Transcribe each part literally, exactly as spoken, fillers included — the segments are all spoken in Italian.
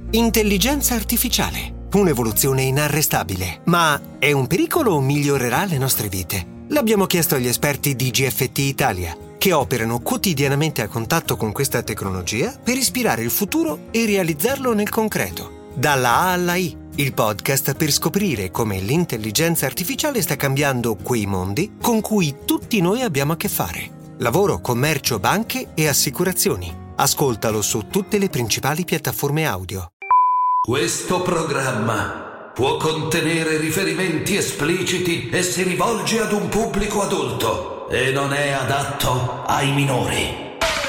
Intelligenza artificiale, un'evoluzione inarrestabile. Ma è un pericolo o migliorerà le nostre vite? L'abbiamo chiesto agli esperti di G F T Italia, che operano quotidianamente a contatto con questa tecnologia per ispirare il futuro e realizzarlo nel concreto. Dalla A alla I, il podcast per scoprire come l'intelligenza artificiale sta cambiando quei mondi con cui tutti noi abbiamo a che fare. Lavoro, commercio, banche e assicurazioni. Ascoltalo su tutte le principali piattaforme audio. Questo programma può contenere riferimenti espliciti e si rivolge ad un pubblico adulto e non è adatto ai minori.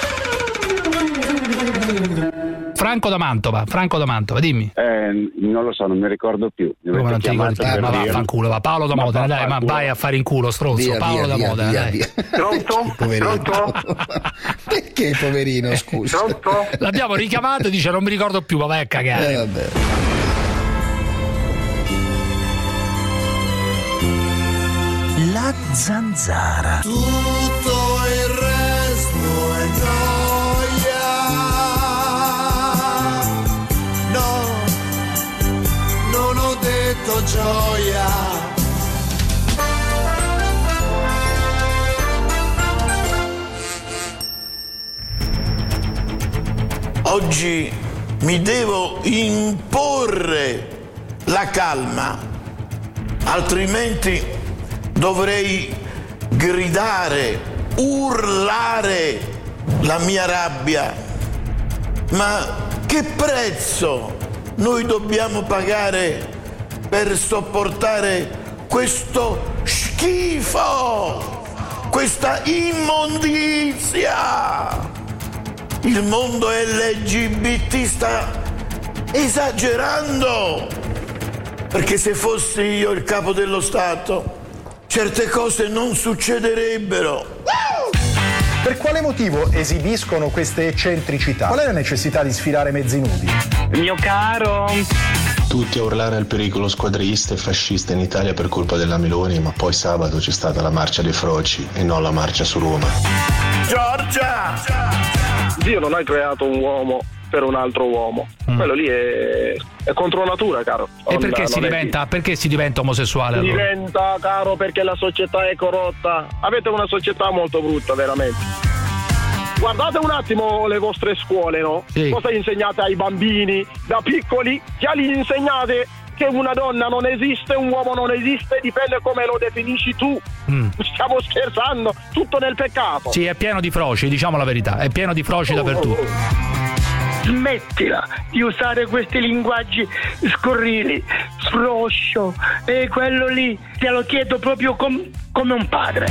Franco da Mantova, Franco da Mantova, dimmi. Eh, non lo so, non mi ricordo più. Mi Come non ti ricordi? Ma, ma vaffanculo, va. Paolo da Modena, dai, ma vai a fare in culo, stronzo. Via, Paolo via, da via, Modena, via, dai. via. Pronto? Pronto? Perché poverino, scusa? Pronto? L'abbiamo richiamato e dice non mi ricordo più, ma vai a cagare. Eh, vabbè. La zanzara. Tutto il resto è gioia. No, non ho detto gioia. Oggi mi devo imporre la calma, altrimenti dovrei gridare, urlare la mia rabbia. Ma che prezzo noi dobbiamo pagare per sopportare questo schifo, questa immondizia? Il mondo L G B T sta esagerando, perché se fossi io il capo dello Stato certe cose non succederebbero. Per quale motivo esibiscono queste eccentricità? Qual è la necessità di sfilare mezzi nudi? Mio caro. Tutti a urlare al pericolo squadrista e fascista in Italia per colpa della Meloni, ma poi sabato c'è stata la marcia dei froci e non la marcia su Roma. Giorgia! Dio non ha creato un uomo per un altro uomo. Mm. Quello lì è, è contro natura, caro. E non, perché, non si diventa, perché si diventa omosessuale? Si allora? diventa, caro, perché la società è corrotta. Avete una società molto brutta, veramente. Guardate un attimo le vostre scuole, no? Sì. Cosa insegnate ai bambini da piccoli? Già gli insegnate che una donna non esiste, un uomo non esiste, dipende come lo definisci tu. Mm. Stiamo scherzando, tutto nel peccato. Sì, è pieno di froci, diciamo la verità, è pieno di froci oh, dappertutto. Smettila di usare questi linguaggi scurrili, sfroscio, e quello lì te lo chiedo proprio com- come un padre.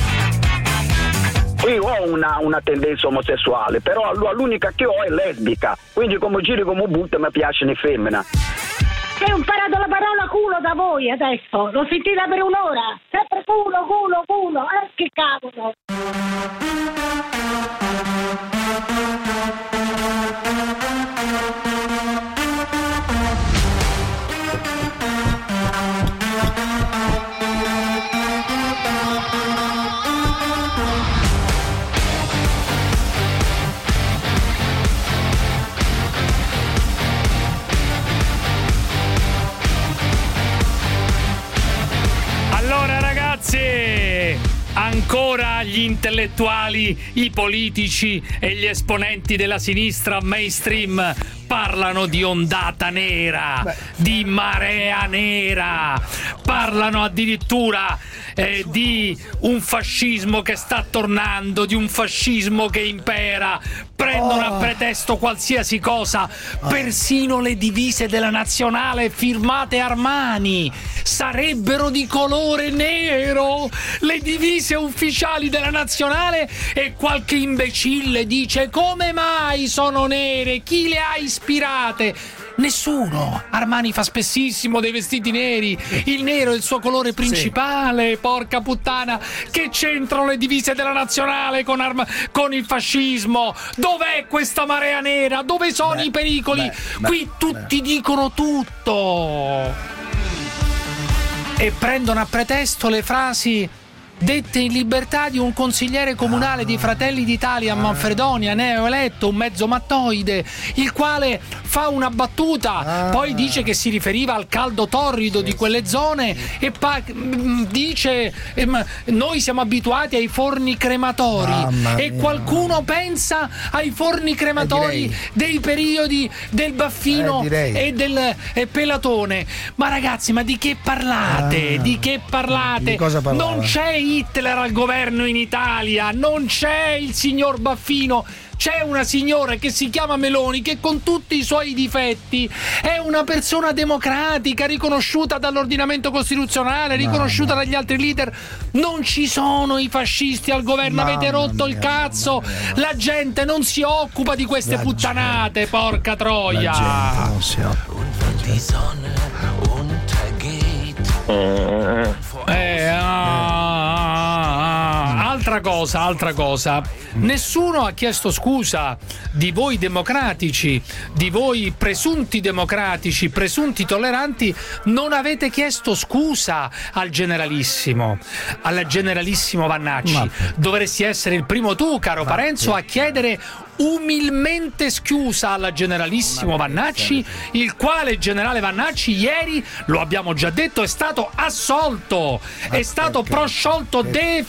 Io ho una, una tendenza omosessuale, però l'unica che ho è lesbica, quindi come giri come un butto mi piace le femmine. Ho imparato la parola culo da voi adesso, l'ho sentita per un'ora, sempre culo, culo, culo, eh che cavolo. Ancora gli intellettuali, i politici e gli esponenti della sinistra mainstream parlano di ondata nera, Beh. di marea nera, parlano addirittura eh, di un fascismo che sta tornando, di un fascismo che impera, prendono oh. a pretesto qualsiasi cosa, persino le divise della nazionale firmate Armani sarebbero di colore nero, le divise ufficiali della nazionale, e qualche imbecille dice come mai sono nere, chi le ha ispirate? Nessuno. Armani fa spessissimo dei vestiti neri, il nero è il suo colore principale, sì. Porca puttana, che c'entrano le divise della nazionale con, arma- con il fascismo? Dov'è questa marea nera? Dove sono beh, i pericoli? Beh, Qui beh, tutti beh. dicono tutto e prendono a pretesto le frasi dette in libertà di un consigliere comunale di Fratelli d'Italia a Manfredonia, neoeletto, un mezzo mattoide, il quale fa una battuta, poi dice che si riferiva al caldo torrido di quelle zone e pa- dice ehm, noi siamo abituati ai forni crematori e qualcuno pensa ai forni crematori eh, dei periodi del Baffino eh, e del eh, Pelatone. Ma ragazzi, ma di che parlate? Ah, di che parlate? Di non c'è Hitler al governo in Italia, non c'è il signor Baffino. C'è una signora che si chiama Meloni che con tutti i suoi difetti è una persona democratica, riconosciuta dall'ordinamento costituzionale, riconosciuta dagli altri leader. Non ci sono i fascisti al governo, mamma avete rotto mia, il cazzo. La gente non si occupa di queste la puttanate, gente. Porca troia. La gente non si occupa. Eh, ah, ah, ah. Altra cosa, altra cosa. Nessuno ha chiesto scusa di voi democratici, di voi presunti democratici, presunti tolleranti. Non avete chiesto scusa al generalissimo, al generalissimo Vannacci. Ma... dovresti essere il primo tu, caro Ma... Parenzo, a chiedere umilmente scusa alla generalissimo Vannacci, il quale generale Vannacci ieri, lo abbiamo già detto, è stato assolto, è stato prosciolto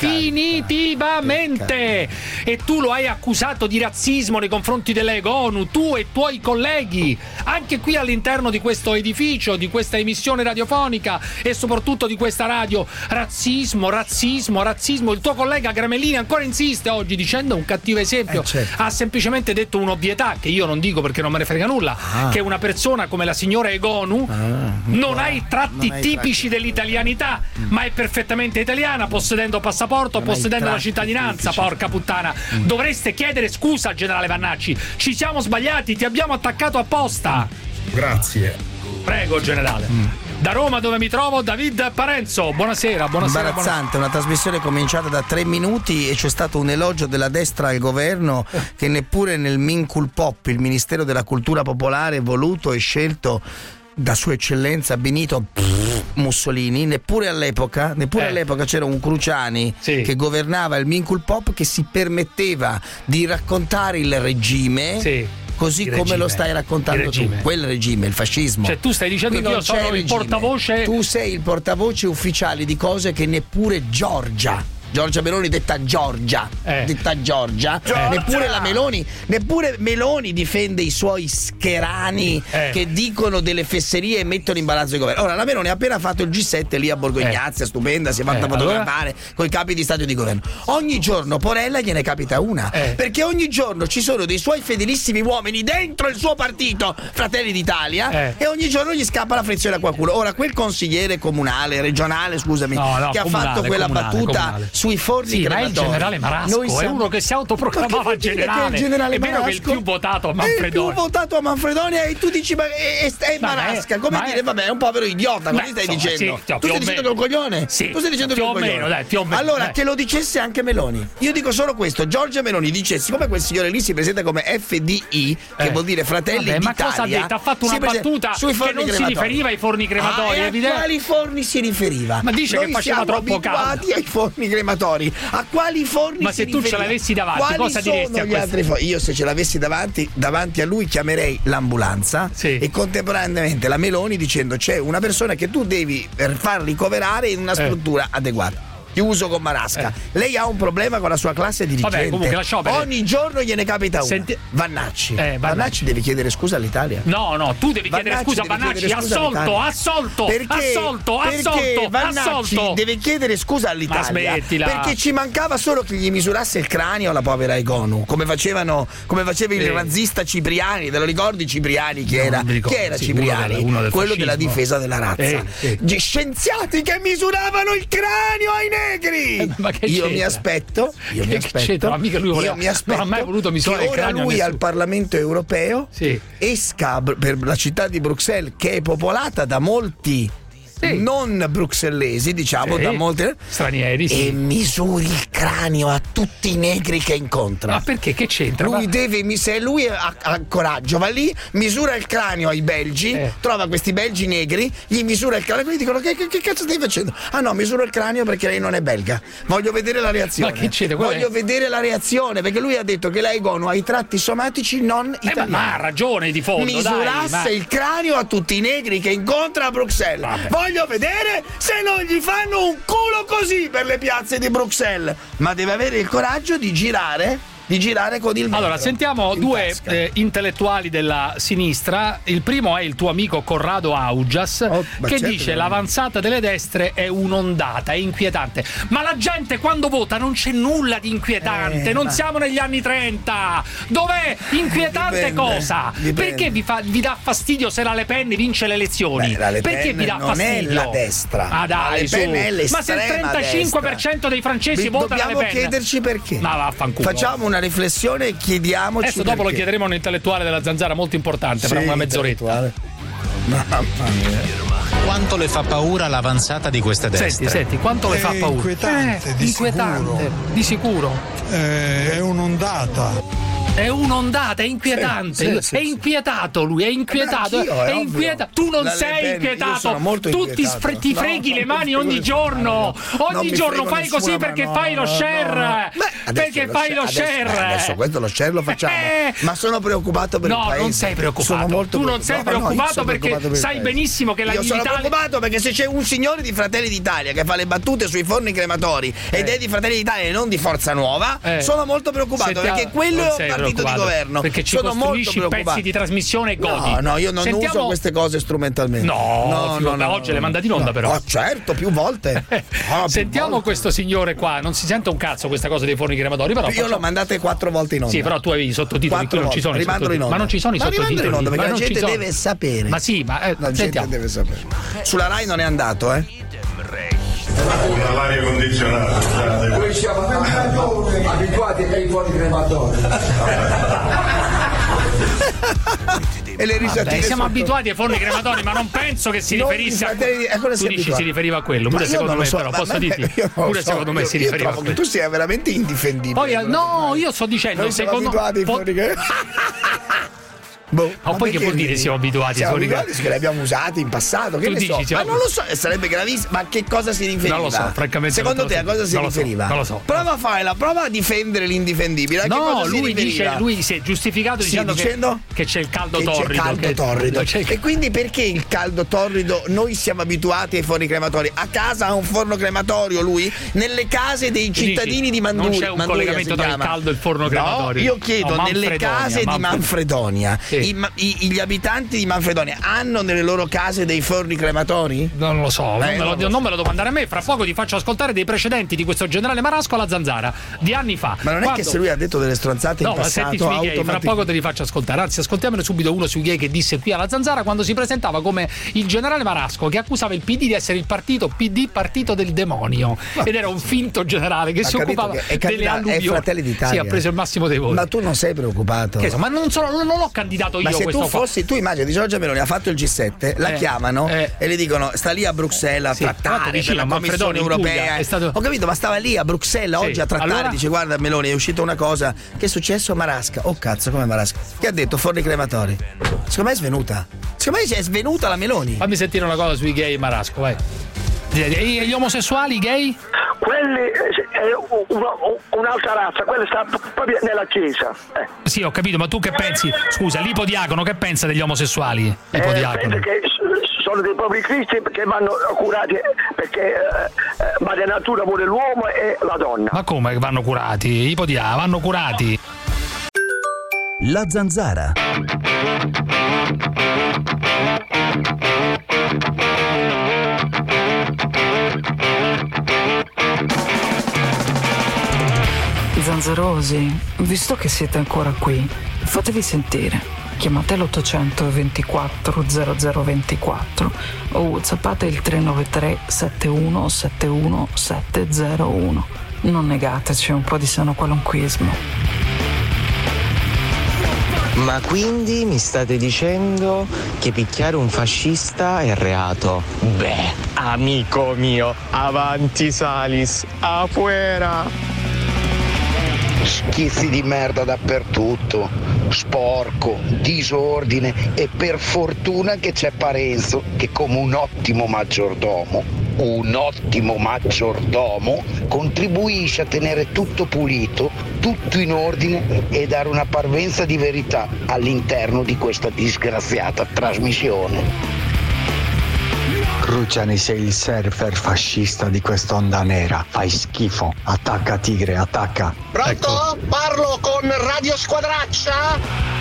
definitivamente. E tu lo hai accusato di razzismo nei confronti delle ONU, tu e i tuoi colleghi, anche qui all'interno di questo edificio, di questa emissione radiofonica e soprattutto di questa radio. Razzismo, razzismo, razzismo. Il tuo collega Gramellini ancora insiste oggi dicendo un cattivo esempio. Eh, certo. Ha semplicemente detto un'ovvietà che io non dico perché non me ne frega nulla, ah. che una persona come la signora Egonu ah. non ha i tratti non tipici tratti. dell'italianità, mm. ma è perfettamente italiana, possedendo passaporto, non possedendo la cittadinanza, tipici. Porca puttana. Mm. Dovreste chiedere scusa al generale Vannacci. Ci siamo sbagliati, ti abbiamo attaccato apposta. Grazie. Prego, generale. Mm. Da Roma, dove mi trovo, David Parenzo. Buonasera, buonasera. Imbarazzante, buonasera. Una trasmissione cominciata da tre minuti e c'è stato un elogio della destra al governo che neppure nel Mincul Pop, il Ministero della Cultura Popolare voluto e scelto da Sua Eccellenza Benito Mussolini, neppure all'epoca, neppure eh. all'epoca c'era un Cruciani sì. che governava il Mincul Pop che si permetteva di raccontare il regime. Sì. Così il come regime, lo stai raccontando tu, quel regime, il fascismo. Cioè tu stai dicendo che io sono il regime. portavoce. Tu sei il portavoce ufficiale di cose che neppure Giorgia. Giorgia Meloni detta Giorgia, eh. detta Giorgia, Giorgia. Neppure la Meloni, neppure Meloni difende i suoi scherani eh. che dicono delle fesserie e mettono in imbarazzo il governo. Ora la Meloni ha appena fatto il G sette lì a Borgo Ignazia, eh. stupenda, si è fatta eh. fotografare allora? con i capi di Stato e di governo. Ogni giorno Porella gliene capita una, eh. perché ogni giorno ci sono dei suoi fedelissimi uomini dentro il suo partito, Fratelli d'Italia, eh. e ogni giorno gli scappa la frizione a qualcuno. Ora quel consigliere comunale, regionale, scusami, no, no, che comunale, ha fatto quella comunale, battuta comunale. sui forni sì, crematori. Ma è il generale Marasco, Noi siamo... è uno che si autoproclamava generale. È, generale è vero che è il più votato a Manfredonia. È il più votato a Manfredonia e tu dici ma è, è, è Marasca, come ma dire, è... vabbè, è un povero idiota, così stai insomma, dicendo. Sì, tu stai dicendo che è un coglione? Sì. Tu stai dicendo che è un coglione. Meno, dai, più o meno, allora dai. Che lo dicesse anche Meloni. Io dico solo questo, Giorgia Meloni dice, siccome quel signore lì si presenta come F D I, che eh. vuol dire Fratelli vabbè, d'Italia. Ma cosa ha detto? Ha fatto una battuta sui che non crematori. Si riferiva ai forni crematori, ah, è a quali forni si riferiva? Ma dice Noi che faceva troppo caldo. ai forni crematori. A quali forni ma si se tu riferiva? ce l'avessi davanti quali cosa diresti a gli altri forni? Io se ce l'avessi davanti davanti a lui chiamerei l'ambulanza sì. e contemporaneamente la Meloni dicendo c'è una persona che tu devi per far ricoverare in una struttura eh. adeguata. Chiuso con Marasca. Eh. Lei ha un problema con la sua classe dirigente. Vabbè, comunque lasciamo per... Ogni giorno gliene capita una. Senti... Vannacci. Eh, Vannacci. Vannacci deve chiedere scusa all'Italia. No, no, tu devi Vannacci chiedere scusa a Vannacci. Assolto, assolto, perché, assolto, perché assolto, Vannacci assolto. deve chiedere scusa all'Italia. Ma smettila. Perché ci mancava solo che gli misurasse il cranio alla povera Egonu, come facevano, come faceva il sì. razzista Cipriani, te lo ricordi Cipriani chi era? Chi era sì, Cipriani? Uno del, uno del Quello della difesa della razza. Eh, eh. Gli scienziati che misuravano il cranio ai negri. Eh, Ma che io c'era? mi aspetto, io mi aspetto, mica lui voleva, io mi aspetto non ha mai voluto misurare che ora il lui al Parlamento europeo sì. esca per la città di Bruxelles che è popolata da molti sì. non bruxellesi, diciamo, sì. da molti stranieri, sì. e misuri il cranio a tutti i negri che incontra. Ma perché? Che c'entra? Lui Ma... deve, se lui ha, ha coraggio, va lì, misura il cranio ai belgi, eh. trova questi belgi negri, gli misura il cranio e gli dicono che, che, che cazzo stai facendo? Ah no, misura il cranio perché lei non è belga. Voglio vedere la reazione. Ma che c'è? Voglio è? vedere la reazione, perché lui ha detto che lei Gonu ha i tratti somatici non italiani. Eh, ma ha ragione di fondo. Misurasse dai, ma... il cranio a tutti i negri che incontra a Bruxelles. Vabbè. Voglio vedere se non gli fanno un culo così per le piazze di Bruxelles. Ma deve avere il coraggio di girare. Di girare con il metro. Allora, sentiamo due eh, intellettuali della sinistra. Il primo è il tuo amico Corrado Augias, oh, che certo dice: l'avanzata delle destre è un'ondata, è inquietante. Ma la gente quando vota non c'è nulla di inquietante, eh, non ma... siamo negli anni trenta. Dov'è inquietante? Dipende, cosa? Dipende. Perché vi, fa, vi dà fastidio se la Le Pen vince le elezioni? Beh, Le Perché Pen vi dà non fastidio? È la destra. Ah, dai, la Le Pen è ma se il trentacinque per cento dei francesi vota la Le Pen, dobbiamo chiederci perché. Ma vaffanculo. Facciamo una riflessione e chiediamoci. Adesso dopo perché. Lo chiederemo a un intellettuale della Zanzara molto importante, sì, fra una mezz'oretta. Mamma mia. Quanto le fa paura l'avanzata di queste destre? Senti, senti, quanto le è fa paura? Inquietante, eh, di inquietante, sicuro. di sicuro. Eh, è un'ondata. È un'ondata, è inquietante. Sì, sì, sì, è inquietato lui, è inquietato. Io, è è inquietato. Tu non la sei inquietato. Tu ti, spre- ti no, freghi no, le mani ogni giorno. Ogni giorno fai così perché no, fai lo share. No, no. Beh, perché lo fai lo adesso, share. Beh, adesso questo lo share lo facciamo. Eh, ma sono preoccupato per no, il paese. No, non sei preoccupato. Sono molto tu non sei preoccupato, no, no, perché preoccupato per sai benissimo che la Io sono Italia... preoccupato perché se c'è un signore di Fratelli d'Italia che fa le battute sui forni crematori eh. ed è di Fratelli d'Italia e non di Forza Nuova, eh. sono molto preoccupato Sentiamo, perché quello è un partito di governo. Perché ci sono molto pezzi di trasmissione e godi. No, no, io non Sentiamo... uso queste cose strumentalmente. No, no, no, no oggi no, le mandate in onda no. però. Oh, certo, più volte. oh, Sentiamo più volte. Questo signore qua, non si sente un cazzo questa cosa dei forni crematori, però io facciamo... l'ho mandate quattro volte in onda. Sì, però tu avevi i sottotitoli, qui non ci sono i sottotitoli. In onda. Ma non ci sono i ma sottotitoli. In onda perché ma la gente deve sapere. Ma sì, ma eh, la gente deve sapere. Sulla Rai non è andato, eh? Una aria condizionata. Noi siamo abituati ai forni crematori. E le risatine siamo sotto... abituati ai forni crematori, ma non penso che si non riferisse a quello. Tu dici abituati. Si riferiva a quello, pure secondo me, so, però posso dirti, pure so. secondo me io, si riferiva a quello. Che tu sia veramente indifendibile. Poi, no, io sto dicendo, noi secondo siamo abituati ai forni crematori. Boh, ma poi che vuol dire siamo abituati? Siamo abituati perché li abbiamo usati in passato. Che tu ne dici, so? Ma non lo so, sarebbe gravissimo. Ma che cosa si riferiva? Non lo so, francamente. Secondo te a cosa si non riferiva? Lo so, non lo so. Prova a fare la prova a difendere l'indifendibile. A no, che cosa lui si dice, lui si è giustificato sì, dicendo, dicendo che, che c'è il caldo che torrido. C'è caldo che, torrido. C'è... E quindi perché il caldo torrido? Noi siamo abituati ai forni crematori. A casa ha un forno crematorio lui? Nelle case dei cittadini dici, di Manduria. Non c'è un Manduria collegamento tra il caldo e il forno crematorio. No, io chiedo no, nelle case di Manfredonia. Sì. I, i, gli abitanti di Manfredonia hanno nelle loro case dei forni crematori? Non lo so, eh, non, me lo, non, lo non so. me lo domandare a me. Fra poco ti faccio ascoltare dei precedenti di questo generale Marasco alla Zanzara di anni fa. Ma non quando... è che se lui ha detto delle stronzate no, in passato, ma senti sui gay, automatic... fra poco te li faccio ascoltare. Anzi, ascoltiamone subito uno sui gay che disse qui alla Zanzara quando si presentava come il generale Marasco che accusava il P D di essere il partito P D partito del demonio. Ma... ed era un finto generale che ha si occupava che è delle alluvioni. È Fratelli d'Italia. Sì, ha preso il massimo dei voti. Ma tu non sei preoccupato? Che so, ma non, sono, non l'ho candidato io. Ma se questo tu fossi, qua. tu immagini di Giorgia Meloni ha fatto il G sette, la eh, chiamano eh. e le dicono sta lì a Bruxelles a sì, trattare vicino, per la Commissione Europea. È stato... Ho capito, ma stava lì a Bruxelles sì. oggi a trattare. Allora... Dice guarda Meloni è uscita una cosa. Che è successo? Marasca. Oh cazzo, come Marasca? Che ha detto forni crematori? Secondo me è svenuta. Secondo me è svenuta la Meloni. Fammi sentire una cosa sui gay Marasco, vai. E gli omosessuali, gay? Quelli è una, un'altra razza, quella sta proprio nella chiesa. Eh. Sì, ho capito, ma tu che pensi? Scusa, l'ipodiacono che pensa degli omosessuali? L'ipodiacono. Eh, che sono dei poveri cristi che vanno curati perché eh, madre natura vuole l'uomo e la donna. Ma come vanno curati? Ipodia, vanno curati. La Zanzara. Zanzarosi, visto che siete ancora qui, fatevi sentire. Chiamate l'ottocento ventiquattro zero zero ventiquattro o whatsappate il tre nove tre sette uno sette uno sette zero uno. Non negateci un po' di sano qualunquismo. Ma quindi mi state dicendo che picchiare un fascista è reato? Beh, amico mio, avanti salis, afuera. Schizzi di merda dappertutto, sporco, disordine e per fortuna che c'è Parenzo che come un ottimo maggiordomo, un ottimo maggiordomo contribuisce a tenere tutto pulito, tutto in ordine e dare una parvenza di verità all'interno di questa disgraziata trasmissione. Cruciani, sei il surfer fascista di quest'onda nera. Fai schifo. Attacca tigre, attacca. Pronto? Ecco. Parlo con Radio Squadraccia?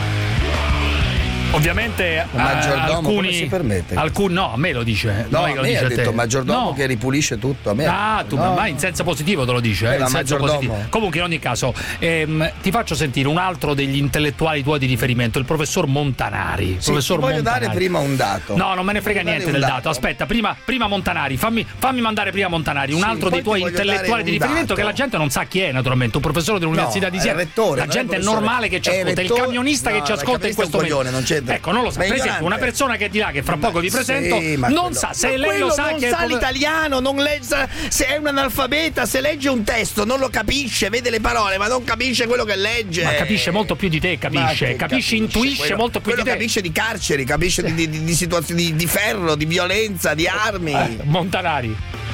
Ovviamente un maggiordomo, alcuni come si permette? Alcuni no, a me lo dice. No, non è a che lo me dice ha a detto te. maggiordomo No. che ripulisce tutto. A me Ah, tu no. ma in senso positivo te lo dice, eh, Eh, in ma senso maggiordomo. positivo. Comunque in ogni caso, ehm, ti faccio sentire un altro degli intellettuali tuoi di riferimento, il professor Montanari. Sì, professor ti voglio Montanari. dare prima un dato. No, non me ne frega Voglio niente dare del un dato. Aspetta, prima, prima Montanari, fammi, fammi mandare prima Montanari, un Sì, altro poi dei ti tuoi voglio intellettuali dare di un riferimento dato. che la gente non sa chi è, naturalmente, un professore dell'Università No, di è Siena. rettore, la non è gente è professore. normale che ci È ascolta, il rettore- camionista no, che ci il ascolta in camionista è questo un momento. coglione, non c'entra. Ecco, non lo so. Ma Per esempio, ignorante. una persona che dirà che fra poco vi Sì, presento ma non quello- sa se ma lei lo quello sa non che sa l'italiano, non legge, se è un analfabeta, se legge un testo non lo capisce, vede le parole ma non capisce quello che legge. Ma capisce molto più di te, Ma capisce, che capisce, intuisce quello- molto più quello di te. capisce di carceri, capisce di, di, di situazioni di, di ferro, di violenza, di armi. Eh, Montanari.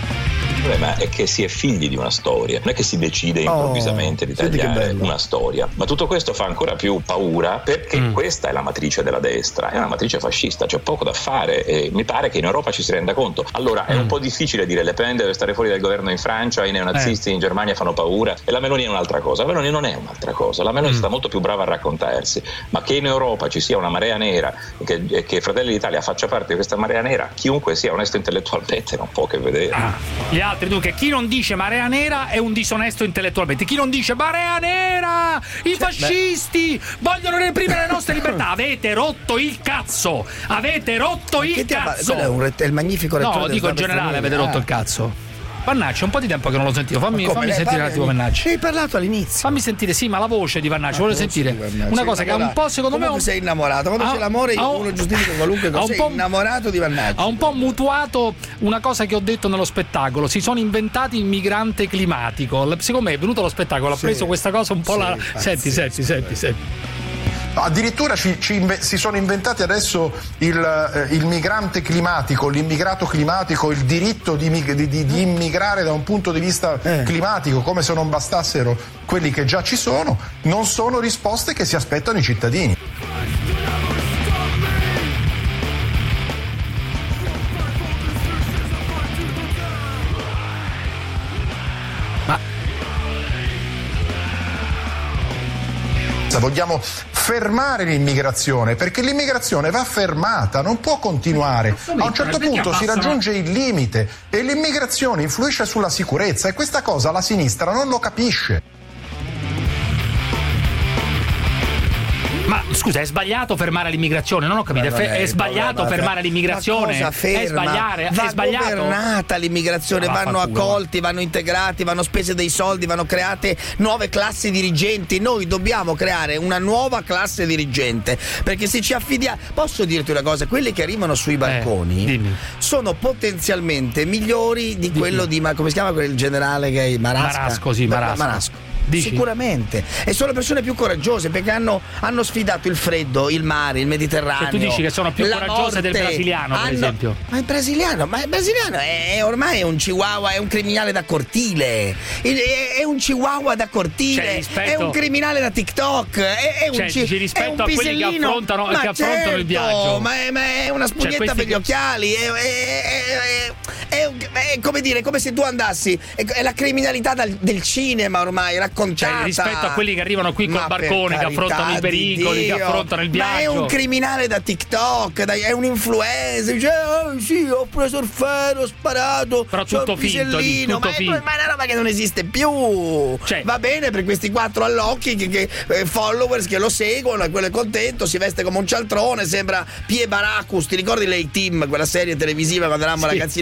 Il problema è che si è figli di una storia, non è che si decide improvvisamente Oh, di senti che tagliare bello. una storia, ma tutto questo fa ancora più paura perché Mm. questa è la matrice della destra, è una matrice fascista, c'è poco da fare e mi pare che in Europa ci si renda conto. Allora è Mm. un po' difficile dire Le Pen deve stare fuori dal governo in Francia, i neonazisti Eh. in Germania fanno paura e la Meloni è un'altra cosa. La Meloni non è un'altra cosa, la Meloni Mm. sta molto più brava a raccontarsi, ma che in Europa ci sia una marea nera e che, e che Fratelli d'Italia faccia parte di questa marea nera, chiunque sia onesto intellettualmente non può che vedere. Ah, gli altri, dunque, chi non dice marea nera è un disonesto intellettualmente. Chi non dice marea nera, i fascisti vogliono reprimere le nostre libertà. Avete rotto il cazzo. Avete rotto il Che ti ha- cazzo. quello è, un rett- è il magnifico rettore No, del dico in Stabile generale, Famiglia. avete rotto Ah. il cazzo. Vannacci, è un po' di tempo che non lo sentivo. Fammi, Ma come? fammi Lei sentire un parla attimo di- Vannacci. Hai parlato all'inizio. Fammi sentire, sì, ma la voce di Vannacci, voglio sentire una cosa che è un po', secondo me, Comunque sei innamorato. Quando ha- c'è l'amore ha- uno giustifica qualunque ha cosa. un Sei po'- innamorato di Vannacci. Ha un po' mutuato una cosa che ho detto nello spettacolo. Si sono inventati il migrante climatico. Secondo me è venuto lo spettacolo, ha Sì. preso questa cosa un po' Sì, la. pazzesco, Senti, senti, senti, senti. No, addirittura ci, ci inve- si sono inventati adesso il, eh, il migrante climatico, l'immigrato climatico, il diritto di, mig- di- di- di immigrare da un punto di vista climatico, come se non bastassero quelli che già ci sono. Non sono risposte che si aspettano i cittadini. Vogliamo fermare l'immigrazione perché l'immigrazione va fermata, non può continuare. A un certo punto si raggiunge il limite e l'immigrazione influisce sulla sicurezza e questa cosa la sinistra non lo capisce. Ma scusa, è sbagliato fermare l'immigrazione? Non ho capito. È, fe- è sbagliato ma- fermare l'immigrazione? ma cosa ferma? È sbagliare, Va è sbagliato. governata l'immigrazione, Ma vanno vaffanculo, accolti, vanno integrati, vanno spese dei soldi, vanno create nuove classi dirigenti. Noi dobbiamo creare una nuova classe dirigente perché se ci affidiamo, posso dirti una cosa, quelli che arrivano sui barconi Eh, sono potenzialmente migliori di quello di, ma come si chiama quel generale che è Marasca? Marasco, sì, Ma- Marasco. Marasco. Dici? Sicuramente, e sono persone più coraggiose perché hanno, hanno sfidato il freddo, il mare, il Mediterraneo. Cioè, tu dici che sono più la coraggiose del morte. brasiliano, per Hanno- esempio. Ma il brasiliano, ma il brasiliano è, è ormai è un chihuahua, è un criminale da cortile. Il- È, è un chihuahua da cortile, Cioè, rispetto- è un criminale da TikTok, è, è un, Cioè, ci- dici rispetto è un a quelli che pisellino. affrontano- Ma che affrontano certo, il viaggio. Ma è, ma è una spugnetta Cioè, questi per gli che- occhiali, è, è- è- è- è un- è come dire, come se tu andassi, è, è la criminalità dal- del cinema ormai raccontata. Cioè, rispetto a quelli che arrivano qui col Ma per barcone, che affrontano i carità di pericoli, che Dio. affrontano il Ma è viaggio. un criminale da TikTok, dai, è un influencer, dice oh, sì, ho preso il ferro, ho sparato, Però c'ho tutto il finto, di- pisellino, tutto ma, è, finto. ma è una roba che non esiste più. Cioè- Va bene per questi quattro allocchi che, che, eh, followers che lo seguono e quello è contento, si veste come un cialtrone, sembra Pie Baracus, ti ricordi lei Team, quella serie televisiva quando eravamo Sì. ragazzini, quel negro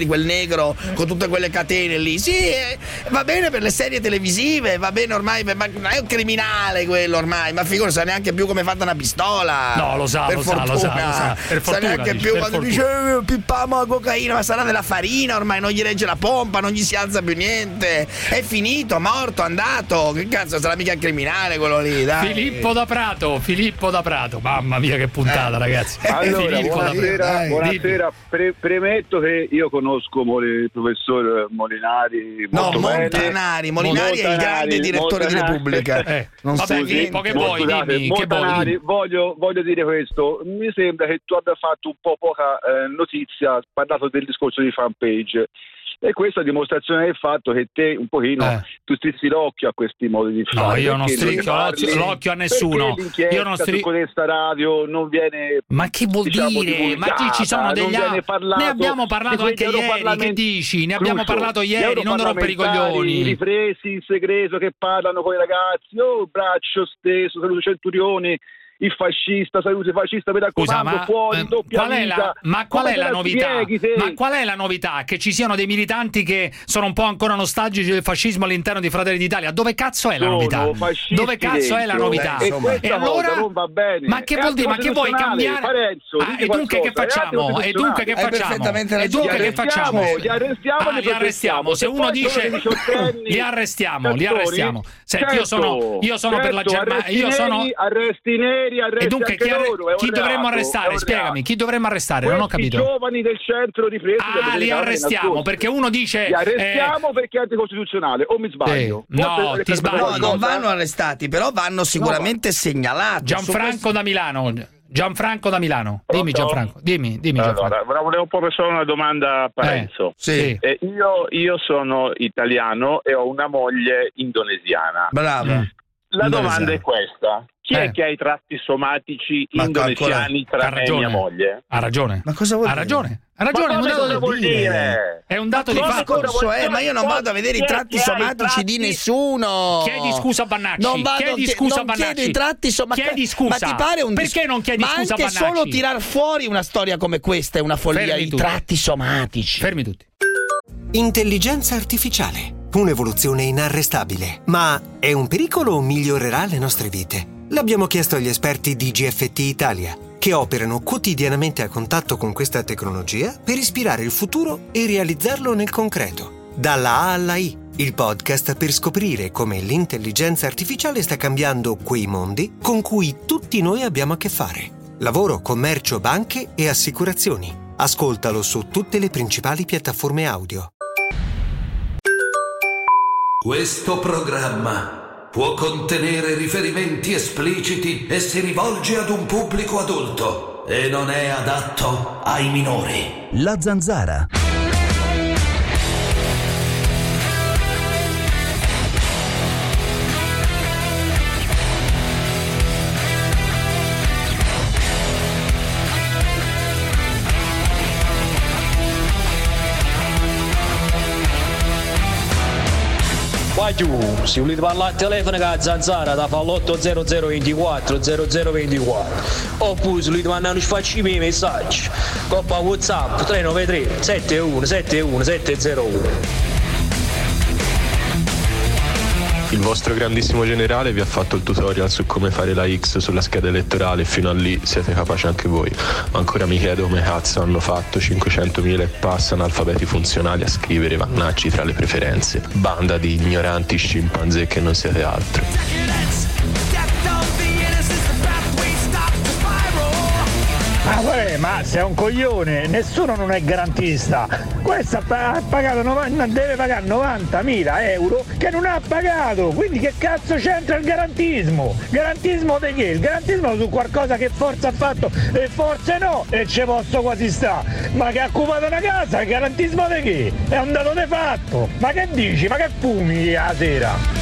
Negro con tutte quelle catene lì. Sì, eh, va bene per le serie televisive, va bene ormai, ma non è un criminale quello ormai, ma figura, sa neanche più come è fatta una pistola. No, lo sa, per lo fortuna. sa, lo sa, lo sa. Per sa fortuna, neanche dice, più per quando fortuna. dice eh, pippamo la cocaina, ma sarà della farina ormai, non gli regge la pompa, non gli si alza più niente. È finito, morto, andato. Che cazzo, sarà mica criminale quello lì, dai. Filippo da Prato, Filippo da Prato. Mamma mia che puntata, ragazzi. Allora, Filippo da buonasera, Prato. buonasera. Pre- premetto che io conosco il professor Molinari No, molto bene. Montanari, Molinari è il grande direttore di Repubblica. Eh, Non vabbè, so Filippo, che Mo- vuoi? scusate, Dimmi, che vuoi? Montanari, Dimmi. voglio, voglio dire questo. Mi sembra che tu abbia fatto un po' poca eh, notizia, parlato del discorso di fanpage. E questa è a dimostrazione del fatto che te un pochino Eh. tu strizzi l'occhio a questi modi di fare. No, io non Perché strizzo parli- l'occhio- l'occhio a nessuno. Perché l'inchiesta Io non stri- su questa radio non viene. Ma che vuol diciamo, dire? Ma chi ci sono divulgata, degli non viene altri? parlato Ne abbiamo di parlato quegli anche ieri. Che europarlament- dici? Ne abbiamo Crucio, parlato gli ieri. Non rompere i europarlamentari coglioni. ripresi in segreto che parlano con i ragazzi. Oh, braccio stesso, saluto Centurioni. Il fascista, saluto il fascista, mi Scusa, raccomando, ma, fuori, eh, doppia qual è la, vita. ma qual Come è te la novità? spieghi, te? Ma qual è la novità? Che ci siano dei militanti che sono un po' ancora nostalgici del fascismo all'interno di Fratelli d'Italia? Dove cazzo è la Sono novità? fascisti Dove cazzo è la dentro. novità? E questa E allora cosa non va bene. ma che È vuol dire? Ma che vuoi anticostituzionale, cambiare? Parenzo, Ah, digli e dunque che qualcosa, è facciamo? E dunque che anticostituzionale. Hai facciamo? perfettamente E ragione. dunque che Li facciamo? arrestiamo, li arrestiamo Ah, e li arrestiamo. Se Se uno poi dice sono diciottenni, li arrestiamo, li cazzoni, arrestiamo. Senti, certo, io sono io sono per la certo, Germania, arresti io sono neri, arresti neri, arresti E dunque anche chi, arre- loro, è un chi dovremmo reato, è arrestare? un Spiegami, reato. chi dovremmo arrestare? Non ho Questi capito. giovani del centro di presa Ah, li arrestiamo perché uno dice li arrestiamo eh, perché è anticostituzionale o mi sbaglio? Sì. No, Forse ti le sbagli. persone No, non qualcosa? vanno arrestati, però vanno sicuramente segnalati. Gianfranco da Milano. Gianfranco da Milano. Dimmi Pronto? Gianfranco. Dimmi, dimmi Gianfranco. Allora, volevo porre solo una domanda a Parenzo. Eh, sì. Eh, io, io sono italiano e ho una moglie indonesiana. Bravo. Mm. La Indonesiana. domanda è questa: chi Eh. è che ha i tratti somatici Ma indonesiani Ha tra me e ragione. mia moglie? Ha ragione. Ma cosa vuol Ha dire? ragione. Ha ragione, è un Ma dato cosa vuol dire? È un dato di Che fatto. discorso è? Ma io non vado a vedere i tratti somatici di nessuno. Chiedi scusa a Bannacci. Non vado, chiedi che- scusa a non Bannacci. chiedo i tratti somatici. Chiedi scusa. Ma ti pare un dis- Perché non chiedi ma scusa a anche Bannacci? solo tirar fuori una storia come questa è una follia. Fermi I tutti. tratti somatici. Fermi tutti. Intelligenza artificiale. Un'evoluzione inarrestabile. Ma è un pericolo o migliorerà le nostre vite? L'abbiamo chiesto agli esperti di G F T Italia, che operano quotidianamente a contatto con questa tecnologia per ispirare il futuro e realizzarlo nel concreto. Dalla A alla I, il podcast per scoprire come l'intelligenza artificiale sta cambiando quei mondi con cui tutti noi abbiamo a che fare. Lavoro, commercio, banche e assicurazioni. Ascoltalo su tutte le principali piattaforme audio. Questo programma può contenere riferimenti espliciti e si rivolge ad un pubblico adulto e non è adatto ai minori. La Zanzara. Qua giù, se volete parlare al telefono con la Zanzara da fa l'otto zero zero ventiquattro zero zero ventiquattro oppure se volete mandare un sfaccimi messaggi coppa WhatsApp tre nove tre sette uno sette uno sette zero uno. Il vostro grandissimo generale vi ha fatto il tutorial su come fare la X sulla scheda elettorale e fino a lì siete capaci anche voi. Ma ancora mi chiedo come cazzo hanno fatto cinquecentomila e passa analfabeti funzionali a scrivere Vannacci tra le preferenze. Banda di ignoranti scimpanzé che non siete altro. Ah, vabbè, ma sei un coglione, nessuno non è garantista. Questo ha pagato novanta, deve pagare novantamila euro che non ha pagato. Quindi che cazzo c'entra il garantismo? Garantismo di che? Il garantismo su qualcosa che forse ha fatto e forse no, e ci posso quasi sta. Ma che ha occupato una casa, il garantismo di che? È un dato di fatto. Ma che dici? Ma che fumi la sera?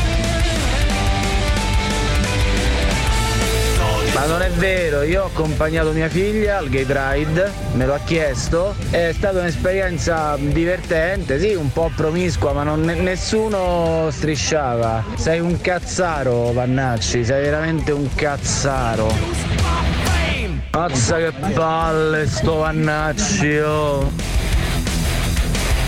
Ma non è vero, io ho accompagnato mia figlia al Gay Pride, me lo ha chiesto, è stata un'esperienza divertente, sì, un po' promiscua, ma non, nessuno strisciava. Sei un cazzaro, Vannacci, sei veramente un cazzaro. Mazza che palle sto Vannacci, oh.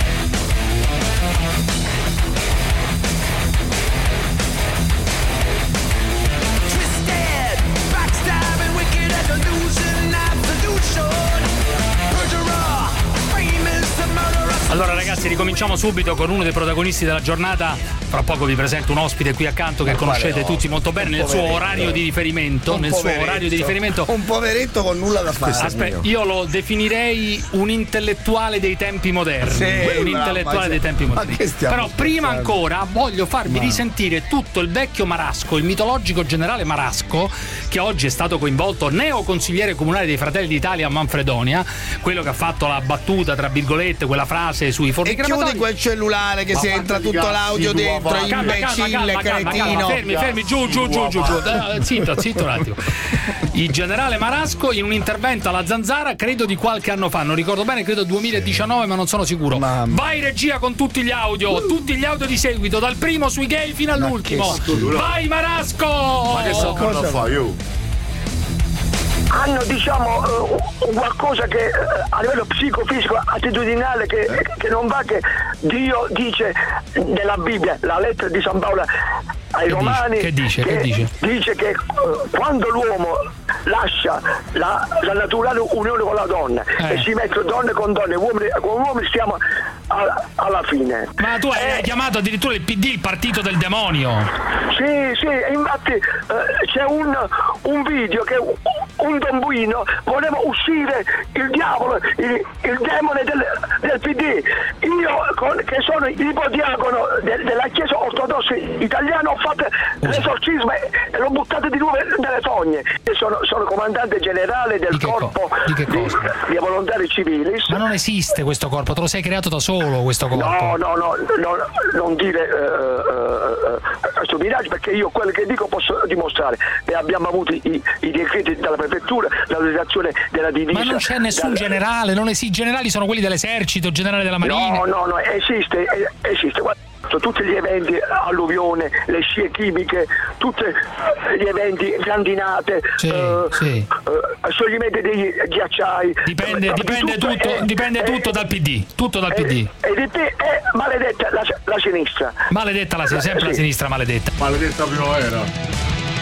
Allora ragazzi, ricominciamo subito con uno dei protagonisti della giornata. Fra poco vi presento un ospite qui accanto che conoscete tutti molto bene nel suo orario di riferimento, nel suo orario di riferimento. Un poveretto con nulla da fare. Aspetta, io lo definirei un intellettuale dei tempi moderni. Sì, un bravo, intellettuale dei tempi moderni. Però prima ancora voglio farvi risentire tutto il vecchio Marasco, il mitologico generale Marasco, che oggi è stato coinvolto neo consigliere comunale dei Fratelli d'Italia a Manfredonia, quello che ha fatto la battuta tra virgolette, quella frase sui forni crematori. Chiudi quel cellulare che si entra tutto l'audio dentro, imbecille, cretino. Fermi, fermi, giù, giù, giù, giù, giù. Zitto, zitto un attimo. Il generale Marasco in un intervento alla Zanzara, credo di qualche anno fa, non ricordo bene, credo duemiladiciannove, ma non sono sicuro. Vai regia con tutti gli audio, tutti gli audio di seguito, dal primo sui gay fino all'ultimo. Vai Marasco! Ma che sto cosa fai io? Hanno diciamo uh, qualcosa che uh, a livello psicofisico attitudinale che, eh? che non va, che Dio dice nella Bibbia, la lettera di San Paolo ai che Romani, dice? Che dice? Che che dice? dice che uh, quando l'uomo lascia la, la naturale unione con la donna eh. e si mette donne con donne, uomini con uomini, stiamo a, alla fine. Ma tu hai eh, chiamato addirittura il P D il partito del demonio. Sì, sì, infatti uh, c'è un, un video che un dombuino voleva uscire il diavolo, il, il demone del, del P D. Io con, che sono ipodiacono de, della Chiesa Ortodossa Italiana, ho fatto l'esorcismo e l'ho buttato di nuovo nelle fogne. E sono, sono comandante generale del corpo di, che di, di volontari civili. Ma non esiste questo corpo, te lo sei creato da solo questo corpo. No, no, no, no non dire uh, uh, stupidaggini, perché io quello che dico posso dimostrare. E abbiamo avuto i, i decreti dalla prefettura, la redazione della divisa. Ma non c'è nessun dal... generale, non esiste. I generali sono quelli dell'esercito, generale della marina. No, no, no, esiste, esiste. Guarda, tutti gli eventi, alluvione, le scie chimiche, tutti gli eventi, grandinate, sì, uh, sì. Uh, scioglimenti dei ghiacciai. Dipende, dipende tutto, tutto, è, dipende è, tutto è, dal P D, tutto dal P D. E di te è maledetta la, la sinistra. Maledetta la sinistra, sempre eh, sì. La sinistra maledetta. Maledetta primavera.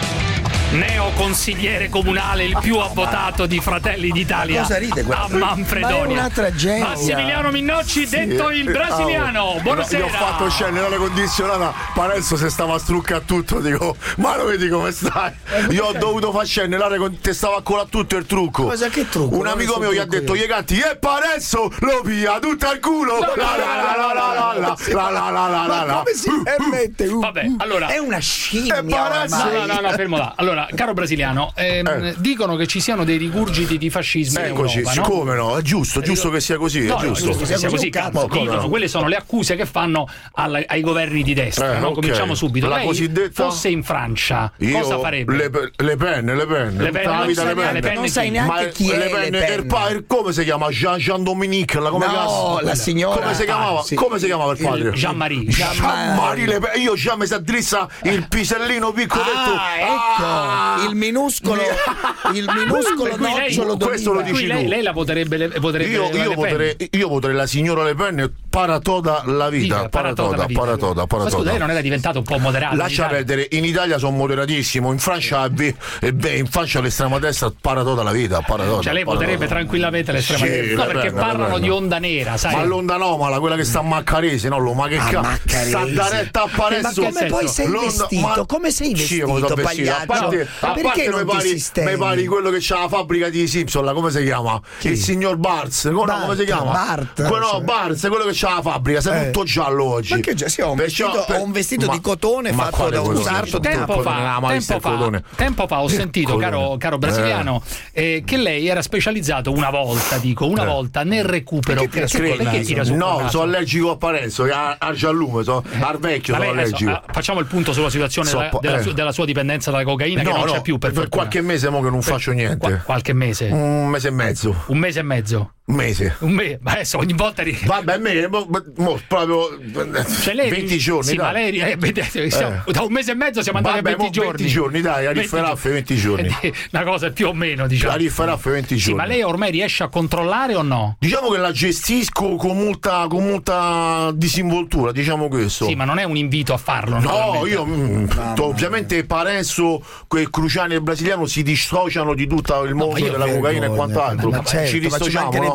Neo consigliere comunale, il più votato di Fratelli d'Italia. Cosa ride a Manfredonia. Ma è una tragedia. Massimiliano Minnocci, sì. detto il brasiliano. Buonasera. Io ho fatto scendere l'aria condizionata, Parenzo se stava a struccare tutto, dico, ma lo vedi come stai? Io ho dovuto far scendere l'aria condizionata, te stava a colare tutto il trucco. Cosa che trucco? Un amico mio gli ha detto, gli canti, e Parenzo lo pia tutto al culo. La la la la la la la la la la la la. Come si permette? Vabbè, allora è una scimmia. No, no, no, fermo là. Allora, caro brasiliano, ehm, eh. dicono che ci siano dei rigurgiti di fascismo Eccoci, in Europa, no? Come no? È giusto, giusto che sia così, no, è giusto. No, è giusto che sia così, cazzo, dicono, no? Quelle sono le accuse che fanno alla, ai governi di destra, eh, no? Okay. Cominciamo subito. La Lei cosiddetta... fosse in Francia, Io cosa farebbe? Le, le penne, le penne. Le penne, non, le sai, penne. le penne non sai neanche Ma chi le è penne, le penne. Pa, come si chiama? Jean, Jean Dominique, la come no, cazzo? la signora. Come si chiamava? Ah, sì. Come si chiamava il padre? Jean-Marie. Jean-Marie Le Pen. Io già mi sa drissa il pisellino piccoletto. Ah, ecco, ah. il minuscolo il minuscolo nocciolo. Questo lo dici lei, tu. lei la voterebbe, le, voterebbe io, io, voterei, io voterei la signora Le Pen paratoda la vita. Dica, paratoda, paratoda, paratoda, paratoda. Ma scusa, lei non era diventato un po' moderato? Lascia perdere, in Italia sono moderatissimo, in Francia e beh, in Francia l'estrema destra paratoda la vita, paratoda. Cioè lei paratoda. voterebbe tranquillamente l'estrema sì, destra. No, perché Pen, parlano di onda nera, sai? Ma l'onda anomala, quella che sta a Maccarese, no? Ma che cazzo? Sta da retta a Parenzo. Ma come poi sei vestito? Ma... Come sei vestito, sì, pagliaccio? A parte, a parte mi pari, mi pari quello che c'ha la fabbrica di Simpson, là, come si chiama? Chi? Il signor Barz, no, Bart, come si chiama? Bart, quello, no, Barz, quello che c'ha la fabbrica, sei eh. tutto giallo oggi. Ma che già, sì, ho un Perciò, vestito, per... ho un vestito ma, di cotone fatto da un sarto tempo fa, tempo fa, tempo fa ho sentito, caro, caro brasiliano, eh. Eh, che lei era specializzato una volta, dico, una eh. volta nel recupero. Perché tira su perché tira su no, sono allergico a Parenzo, al giallume, so, al vecchio sono allergico. Adesso, facciamo il punto sulla situazione so, della, della, eh. della sua dipendenza dalla cocaina, no, che non no, c'è più per, per qualche mese mo che non faccio niente. Qual- qualche mese? Un mese e mezzo. Un mese e mezzo. Un mese. Un mese. Ma adesso ogni volta ri... Vabbè, me, mo, mo, proprio cioè lei, venti giorni. Sì, dai. ma lei eh, siamo, eh. da un mese e mezzo siamo andati Vabbè, a venti giorni. venti giorni, dai, a rifferaffe venti giorni. Una cosa più o meno, diciamo. A rifferaffe venti giorni. Sì, ma lei ormai riesce a controllare o no? Diciamo che la gestisco con molta, con molta disinvoltura, diciamo questo. Sì, ma non è un invito a farlo. No, io mh, ovviamente Parenzo, quei Cruciani e il brasiliano si dissociano di tutto il mondo no, della cocaina e quant'altro. Ma certo, ci dissociamo, no?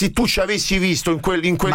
se tu ci avessi visto in, quel, in quegli Ma anni mai.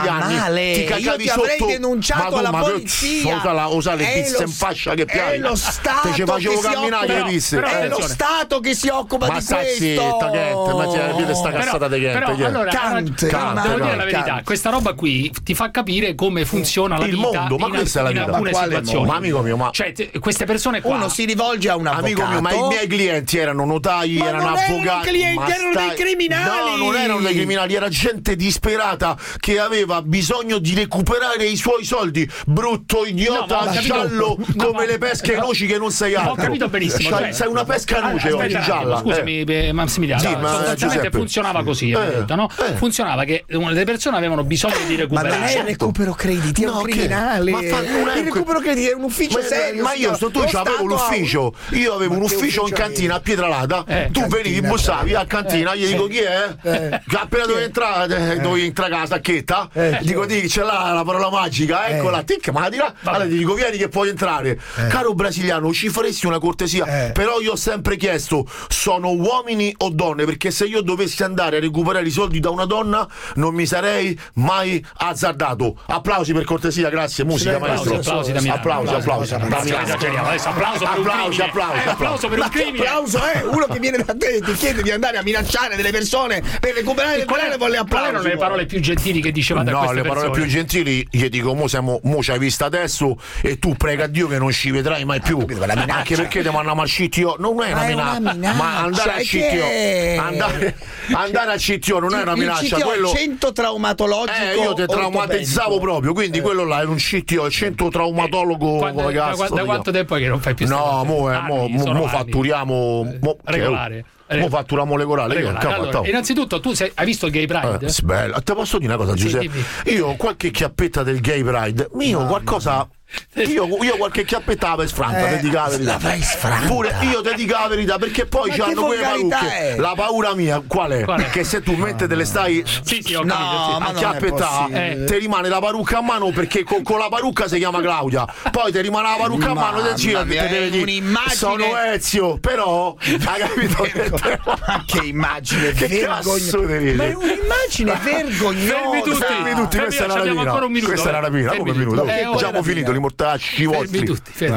criminale. Ti Io cagavi ti avrei sotto, denunciato ma tu, alla ma polizia. Usa la, usa le È pizze lo- in fascia che piaci. È lo Stato Te ci facevo che si camminare occupa- le pizze. però, È Eh, lo insomma. Stato che si occupa Ma di stai questo. zitta, Kent, ma ti vede sta cazzata di Kent. Però, chi è? allora, Cante, allora, Cante, devo dire no, la verità, Cante. questa roba qui ti fa capire come funziona la Il vita mondo, ma in, questa è la in vita. alcune Ma quale situazioni. mondo? Ma amico mio, ma- Cioè, te- queste persone qua Uno si rivolge a un avvocato. Amico mio, ma i miei clienti erano notai, Ma erano non erano avvocati. clienti, ma erano dei criminali. No, non erano dei criminali, era gente disperata che aveva bisogno di recuperare i suoi soldi. Brutto idiota, No, ma ho capito. giallo, No, come ma- le pesche no. noci che non sei altro. Ho capito benissimo. Sai, cioè- sei una pesca Ah, noce oggi, aspetta, gialla. Scusami, eh. eh, Massimiliano. Sì, no, ma sostanzialmente Giuseppe. funzionava così, Eh, avevo detto, no? eh. Funzionava che le persone avevano bisogno di Ma recuperare. non è recupero crediti, è No, un che- criminale. ma fa- non è il recupero crediti è un ufficio Ma, serio. ma io sto, tu Lo c'avevo Stato ha- l'ufficio, io avevo un Ma che ufficio in ufficio cantina a Pietralata, Eh, tu venivi, cantina, bussavi eh. a cantina, gli dico chi è? Eh. Che appena dovevi entrare, eh, dovevi entrare con la sacchetta, Eh, dico di ce l'ha la parola magica, eccola, tic, ma la di là, allora ti dico vieni che puoi entrare. Caro brasiliano, ci faresti una cortesia? Eh. Però io ho sempre chiesto, sono uomini o donne? Perché se io dovessi andare a recuperare i soldi da una donna non mi sarei mai azzardato. Applausi per cortesia, grazie, musica Sì, maestro. applausi, applausi da Milano. Applausi, applausi. Applausi, Da Milano. esageriamo. Adesso applauso per un Applausi, crimine. applausi, Eh, applauso per un Ma che crimine. applauso è? Uno che viene da te e ti chiede di andare a minacciare delle persone per recuperare il Qual denaro è- e vuole quali applausi. erano le parole più gentili che dicevate a No, queste le parole persone? più gentili gli dico mo siamo mo ci hai visto adesso e tu prega a Dio che non ci vedrai mai più. ma la minaccia. Anche perché ti mandano al C T O, non è una, Ma è mina- una minaccia, ma andare al è C T che- O andare, andare al C T O non è una Il minaccia, C T O è quello centro traumatologico. eh, io ti traumatizzavo ortopedico. proprio, quindi quello là era un C T O, il centro traumatologo. Quando- come da, cazzo qua- da si quanto chiama? tempo è che non fai più sta No, cosa? mo, è- Anni, mo, mo, sono mo anni. fatturiamo mo, Regolare. che- mo fatturiamo regolare. Io, Regolare. cavolo, Allora, cavolo. innanzitutto tu sei- hai visto il Gay Pride? Eh, sbella. Ti posso dire una cosa, Sì, Giuseppe? dimmi. Io qualche chiappetta del Gay Pride, io qualcosa. Io, io qualche chiappetta la sfranta, Eh, ti dico la verità. l'avrei sfranta. Pure io ti dico la verità, perché poi Ma c'hanno che quelle volgarità parrucche. è? La paura mia qual è? Qual è? Che se tu mentre te le stai Sì, sì, ho No, capito. sì. ma a non è chiappetta, possibile. ti rimane la parrucca a mano perché con, con la parrucca si chiama Claudia. Poi ti rimane la parrucca a mano e te gira, Mamma te mia, devi è dire un'immagine- sono Ezio, però hai capito? Ma che immagine Che vergognosa. cazzo devi dire? Ma è un'immagine vergognosa. Fermi tutti. Fermi tutti, questa era la Abbiamo rapina. ancora un minuto, Questa era la eh. rapina, Fermi come tutti. minuto. Eh, Già ora abbiamo la finito, li mortacci Fermi vostri. tutti, fermi.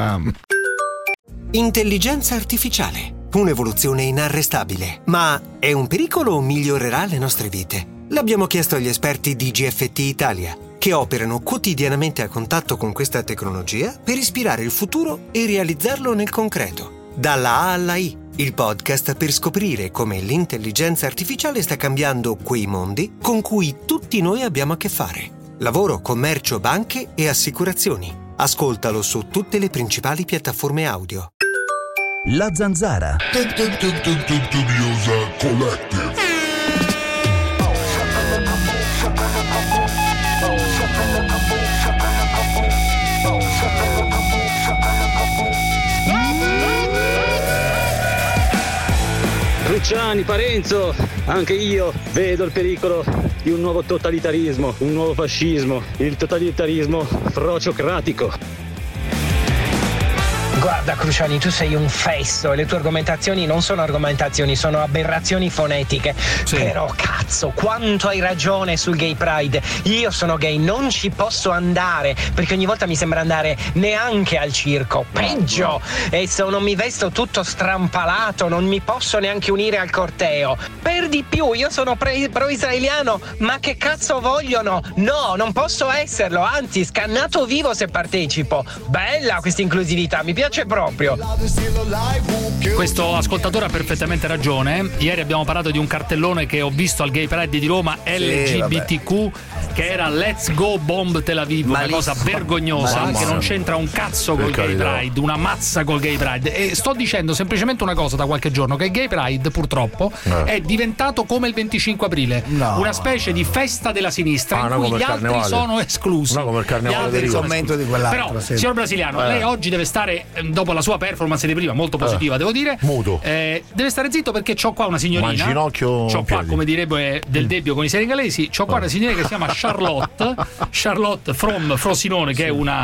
Intelligenza artificiale, un'evoluzione inarrestabile. Ma è un pericolo o migliorerà le nostre vite? L'abbiamo chiesto agli esperti di G F T Italia, che operano quotidianamente a contatto con questa tecnologia per ispirare il futuro e realizzarlo nel concreto. Dalla A alla I, il podcast per scoprire come l'intelligenza artificiale sta cambiando quei mondi con cui tutti noi abbiamo a che fare. Lavoro, commercio, banche e assicurazioni. Ascoltalo su tutte le principali piattaforme audio. La Zanzara. Studiosa Collective. Luciani, Parenzo, anche io vedo il pericolo di un nuovo totalitarismo, un nuovo fascismo, il totalitarismo frociocratico. Guarda Cruciani, tu sei un fesso e le tue argomentazioni non sono argomentazioni, sono aberrazioni fonetiche. Sì. Però cazzo, quanto hai ragione sul Gay Pride. Io sono gay, non ci posso andare perché ogni volta mi sembra andare neanche al circo. Peggio! E se non mi vesto tutto strampalato, non mi posso neanche unire al corteo. Per di più, io sono pre- pro-israeliano, ma che cazzo vogliono? No, non posso esserlo, anzi, scannato vivo se partecipo. Bella questa inclusività, mi piace proprio. Questo ascoltatore ha perfettamente ragione. Ieri abbiamo parlato di un cartellone che ho visto al Gay Pride di Roma, L G B T Q, che era Let's Go Bomb Tel Aviv, una cosa vergognosa Malissimo. che non c'entra un cazzo col Per Gay carità. Pride, una mazza col Gay Pride. E sto dicendo semplicemente una cosa da qualche giorno, che il Gay Pride purtroppo Eh. è diventato come il venticinque aprile, No. una specie di festa della sinistra Ah, in no, cui come gli il altri carnevale. sono esclusi. No, come il carnevale Gli altri di sono Rio. Commento esclusi. di quell'altro, Però, sì. signor Brasiliano, Eh. lei oggi deve stare, eh, dopo la sua performance di prima, molto positiva, devo dire, Muto. eh, deve stare zitto perché c'ho qua una signorina. Ma in ginocchio C'ho in qua, piedi. come direbbe del Debbio con i senegalesi, c'ho qua una signora che si chiama Charlotte, Charlotte from Frosinone, che è una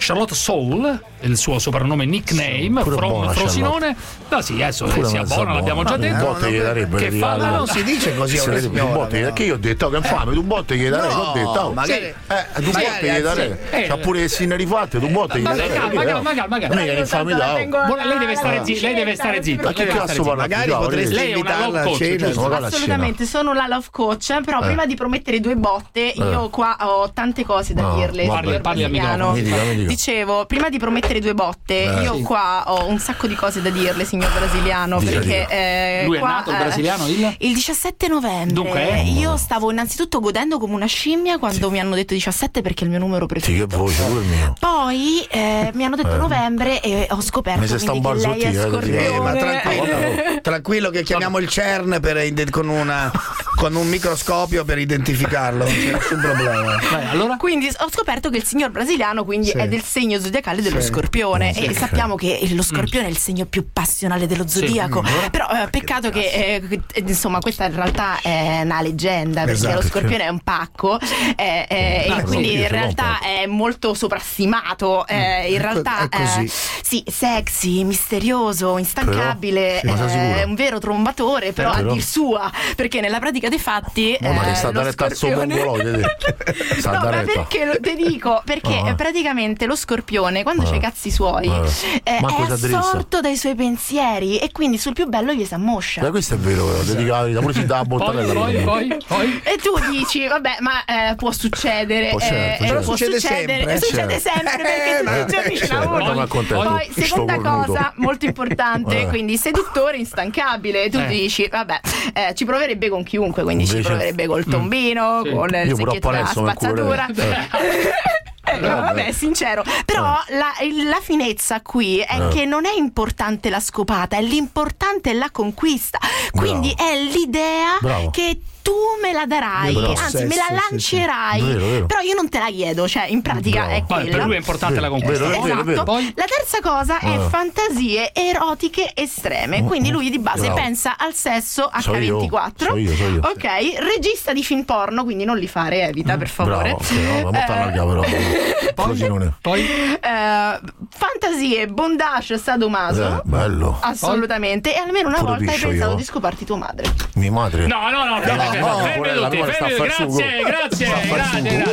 Charlotte Soul, il suo soprannome nickname, Pure from buona, Frosinone. No, sì, adesso Pure sia mezza buona, l'abbiamo già buona. detto. Un botte gli darebbe che di fa regalo. la- non si dice così a Sì, una un signora, botte, però. che io ho detto che infame, tu botte gli darei, No, ho detto, oh, magari- eh, tu magari, botte gli darei, eh, c'ha pure le sinne rifatte, tu botte gli Vabbè, darei. calma, che- calma, calma, calma. Mica l'infamità, oh. Buona- lei deve stare zitta, lei deve stare zitta. Ma che lei deve cazzo stare zitta. parla? Magari Ciao, potresti lei è una invitarla love a coach, cena. giusto? Non va alla Assolutamente, sono la love coach, però Eh. prima di promettere due botte io Eh. qua ho tante cose da No, dirle, vabbè. signor Parli al brasiliano. microfono. Mi dica, mi dica. Dicevo, prima di promettere due botte Eh. io Sì. qua ho un sacco di cose da dirle, signor brasiliano, Dica, perché dica. eh, Lui è qua, nato, il eh, brasiliano, il? il diciassette novembre. Dunque, eh? Io stavo innanzitutto godendo come una scimmia quando mi hanno detto diciassette perché è il mio numero Sì, che preferito. voce, pure il mio. Poi eh, mi hanno detto Eh. novembre e ho scoperto Mi si sta quindi un che lei è barzottino, eh, Eh, ma scorpione. tranquillo, tranquillo che chiamiamo il CERN per ide- con, una, con un microscopio per identificarlo, non c'è nessun problema. Vai, allora? Quindi ho scoperto che il signor brasiliano quindi Sì. è del segno zodiacale dello Sì. scorpione Sì. e sappiamo che lo scorpione è il segno più passionale dello zodiaco. Mm. Però eh, peccato che eh, eh, insomma questa in realtà è una leggenda perché Esatto, lo sì. scorpione è un pacco eh, eh, Ah, e quindi sì, in ce l'ho un realtà è molto soprastimato. eh, in Ecco, realtà è così. eh, sì, sexy, misterioso, instancabile, Però, sì, ma sei eh, sicura? un vero trombatore, però però. a dir sua, perché nella pratica dei fatti Ma che eh, sta lo da retta al suo scorpione- mongoloide? Sta No, da ma retta. perché lo, te dico? Perché Ah. praticamente lo scorpione, quando Ah. c'ha i cazzi suoi, Ah. eh, Manco è si addrizza. assorto dai suoi pensieri e quindi sul più bello gli si ammoscia. Ma questo è vero, però, dedica la pure si dà la Poi, bottarella. poi, poi, poi. E tu dici, vabbè, ma eh, può succedere, Può, certo, eh, certo. eh, Però può succede succedere, sempre, succede certo. sempre perché tutti i giorni ci certo, lavoro. non mi accontento. Poi, Sto seconda cornuto. cosa molto importante, Eh. quindi seduttore instancabile. Tu Eh. dici, vabbè, eh, ci proverebbe con chiunque, quindi ci Invece- proverebbe col tombino, Sì. con il Io pure secchietto della apparesso nel culo spazzatura. lei. Eh, no, vabbè, sincero. Però la, il- la finezza qui è Eh. che non è importante la scopata, è l'importante è la conquista. Quindi Bravo. è l'idea Bravo. che tu me la darai, Bravo. anzi Sì, me la sì, sì, lancerai. sì. Vero, vero. Però io non te la chiedo, cioè in pratica Bravo. è Vabbè, quella. per lui è importante la Vero, conquista. vero, vero, Esatto. vero. Poi? La terza cosa è Eh. fantasie erotiche estreme. Quindi lui di base Bravo. pensa al sesso So acca io, ventiquattro. so io, so io. Ok, regista di film porno, quindi non li fare, evita per favore. Bravo, sì, no, ma molto Eh, allarga però. Frosinone. Poi? eh, fantasie, bondage, sadomaso. Eh, bello. Assolutamente. E almeno una Pure volta hai piscio pensato io. di scoparti tua madre. Mia madre. No, no, no, fermi, no, fermi, no, fermi quella tutti, ora sta a fermi, far sugo. grazie, grazie, Sta a far grazie, sugo.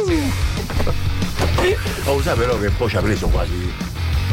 grazie. Oh, sai però che poi ci ha preso quasi.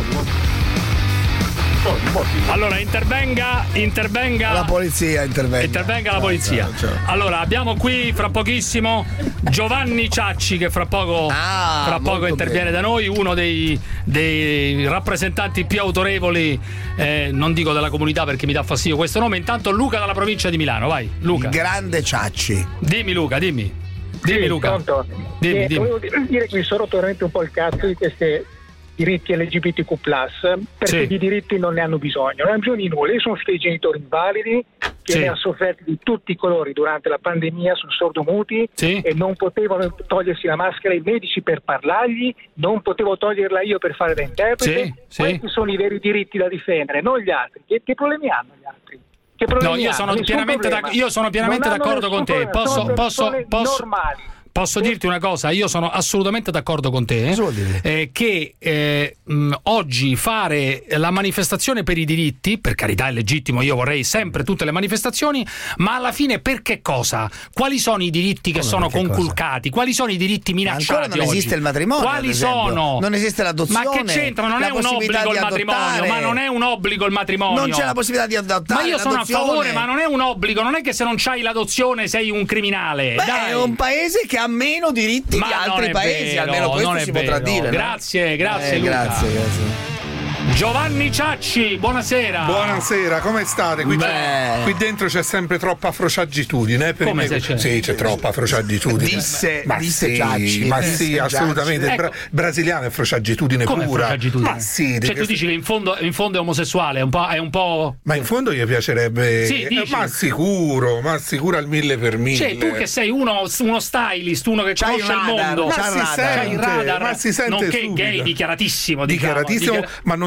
Allora, intervenga, intervenga La polizia intervenga. Intervenga la polizia. Ciao, ciao. Allora, abbiamo qui fra pochissimo Giovanni Ciacci che fra poco, Ah, fra poco molto interviene bene. da noi, uno dei, dei rappresentanti più autorevoli, eh, non dico della comunità perché mi dà fastidio questo nome. Intanto Luca dalla provincia di Milano, vai Luca. Grande Ciacci. Dimmi Luca, dimmi. Dimmi Sì, Luca. pronto? Dimmi, Eh, dimmi. Volevo dire che mi sono rotto veramente un po' il cazzo di questi diritti L G B T Q plus, perché Sì. di diritti non ne hanno bisogno, non hanno bisogno di nulla. Io sono figlio di genitori invalidi che Sì. ne hanno sofferto di tutti i colori durante la pandemia, sono sordomuti Sì. e non potevano togliersi la maschera i medici per parlargli, non potevo toglierla io per fare da interprete. Sì, sì. Questi sono i veri diritti da difendere, non gli altri. Che, che problemi hanno gli altri? Che No, problemi io hanno? sono Nessun pienamente, problema. d'ac- io sono pienamente Non hanno d'accordo con nessun te. problema, Posso, sono posso, persone posso, normali. Posso dirti una cosa? Io sono assolutamente d'accordo con te Cosa vuol dire? eh, che eh, mh, oggi fare la manifestazione per i diritti, per carità è legittimo, io vorrei sempre tutte le manifestazioni, ma alla fine per che cosa? Quali sono i diritti che Come sono per che conculcati? Quali sono i diritti Ma minacciati ancora non oggi? esiste il matrimonio, Quali ad esempio. sono? Non esiste l'adozione, Ma che c'entra? Non la è un possibilità obbligo di il matrimonio, adottare. ma non è un obbligo il matrimonio. Non c'è la possibilità di adottare. Ma io sono a l'adozione. favore, ma non è un obbligo, non è che se non c'hai l'adozione sei un criminale. Beh, Dai. è un paese che ha meno diritti Ma di non altri è paesi, vero, almeno questo non è si vero. potrà dire. no? Grazie, grazie Eh, Luca. grazie, grazie. Giovanni Ciacci, buonasera. Buonasera, come state? Qui, c'è- qui dentro c'è sempre troppa frociaggitudine. Per Come me- se c'è? Sì, c'è troppa frociaggitudine. Disse- ma disse sì, Ciacci. ma Disse sì, Ciacci. assolutamente. Il bra- Ecco. brasiliano è frociaggitudine Come pura. frociaggitudine? Ma sì, Cioè perché- tu dici che in fondo, in fondo è omosessuale, è un po', è un po'... ma in fondo gli piacerebbe. Sì, eh, dici. ma sicuro, ma sicuro al mille per mille. Cioè tu che sei uno, uno stylist, uno che C'hai conosce il il radar, mondo, ma c'ha il si radar. c'hai il sente, radar, ma si sente nonché subito. gay dichiaratissimo, diciamo, Dichiaratissimo, dichiara- ma non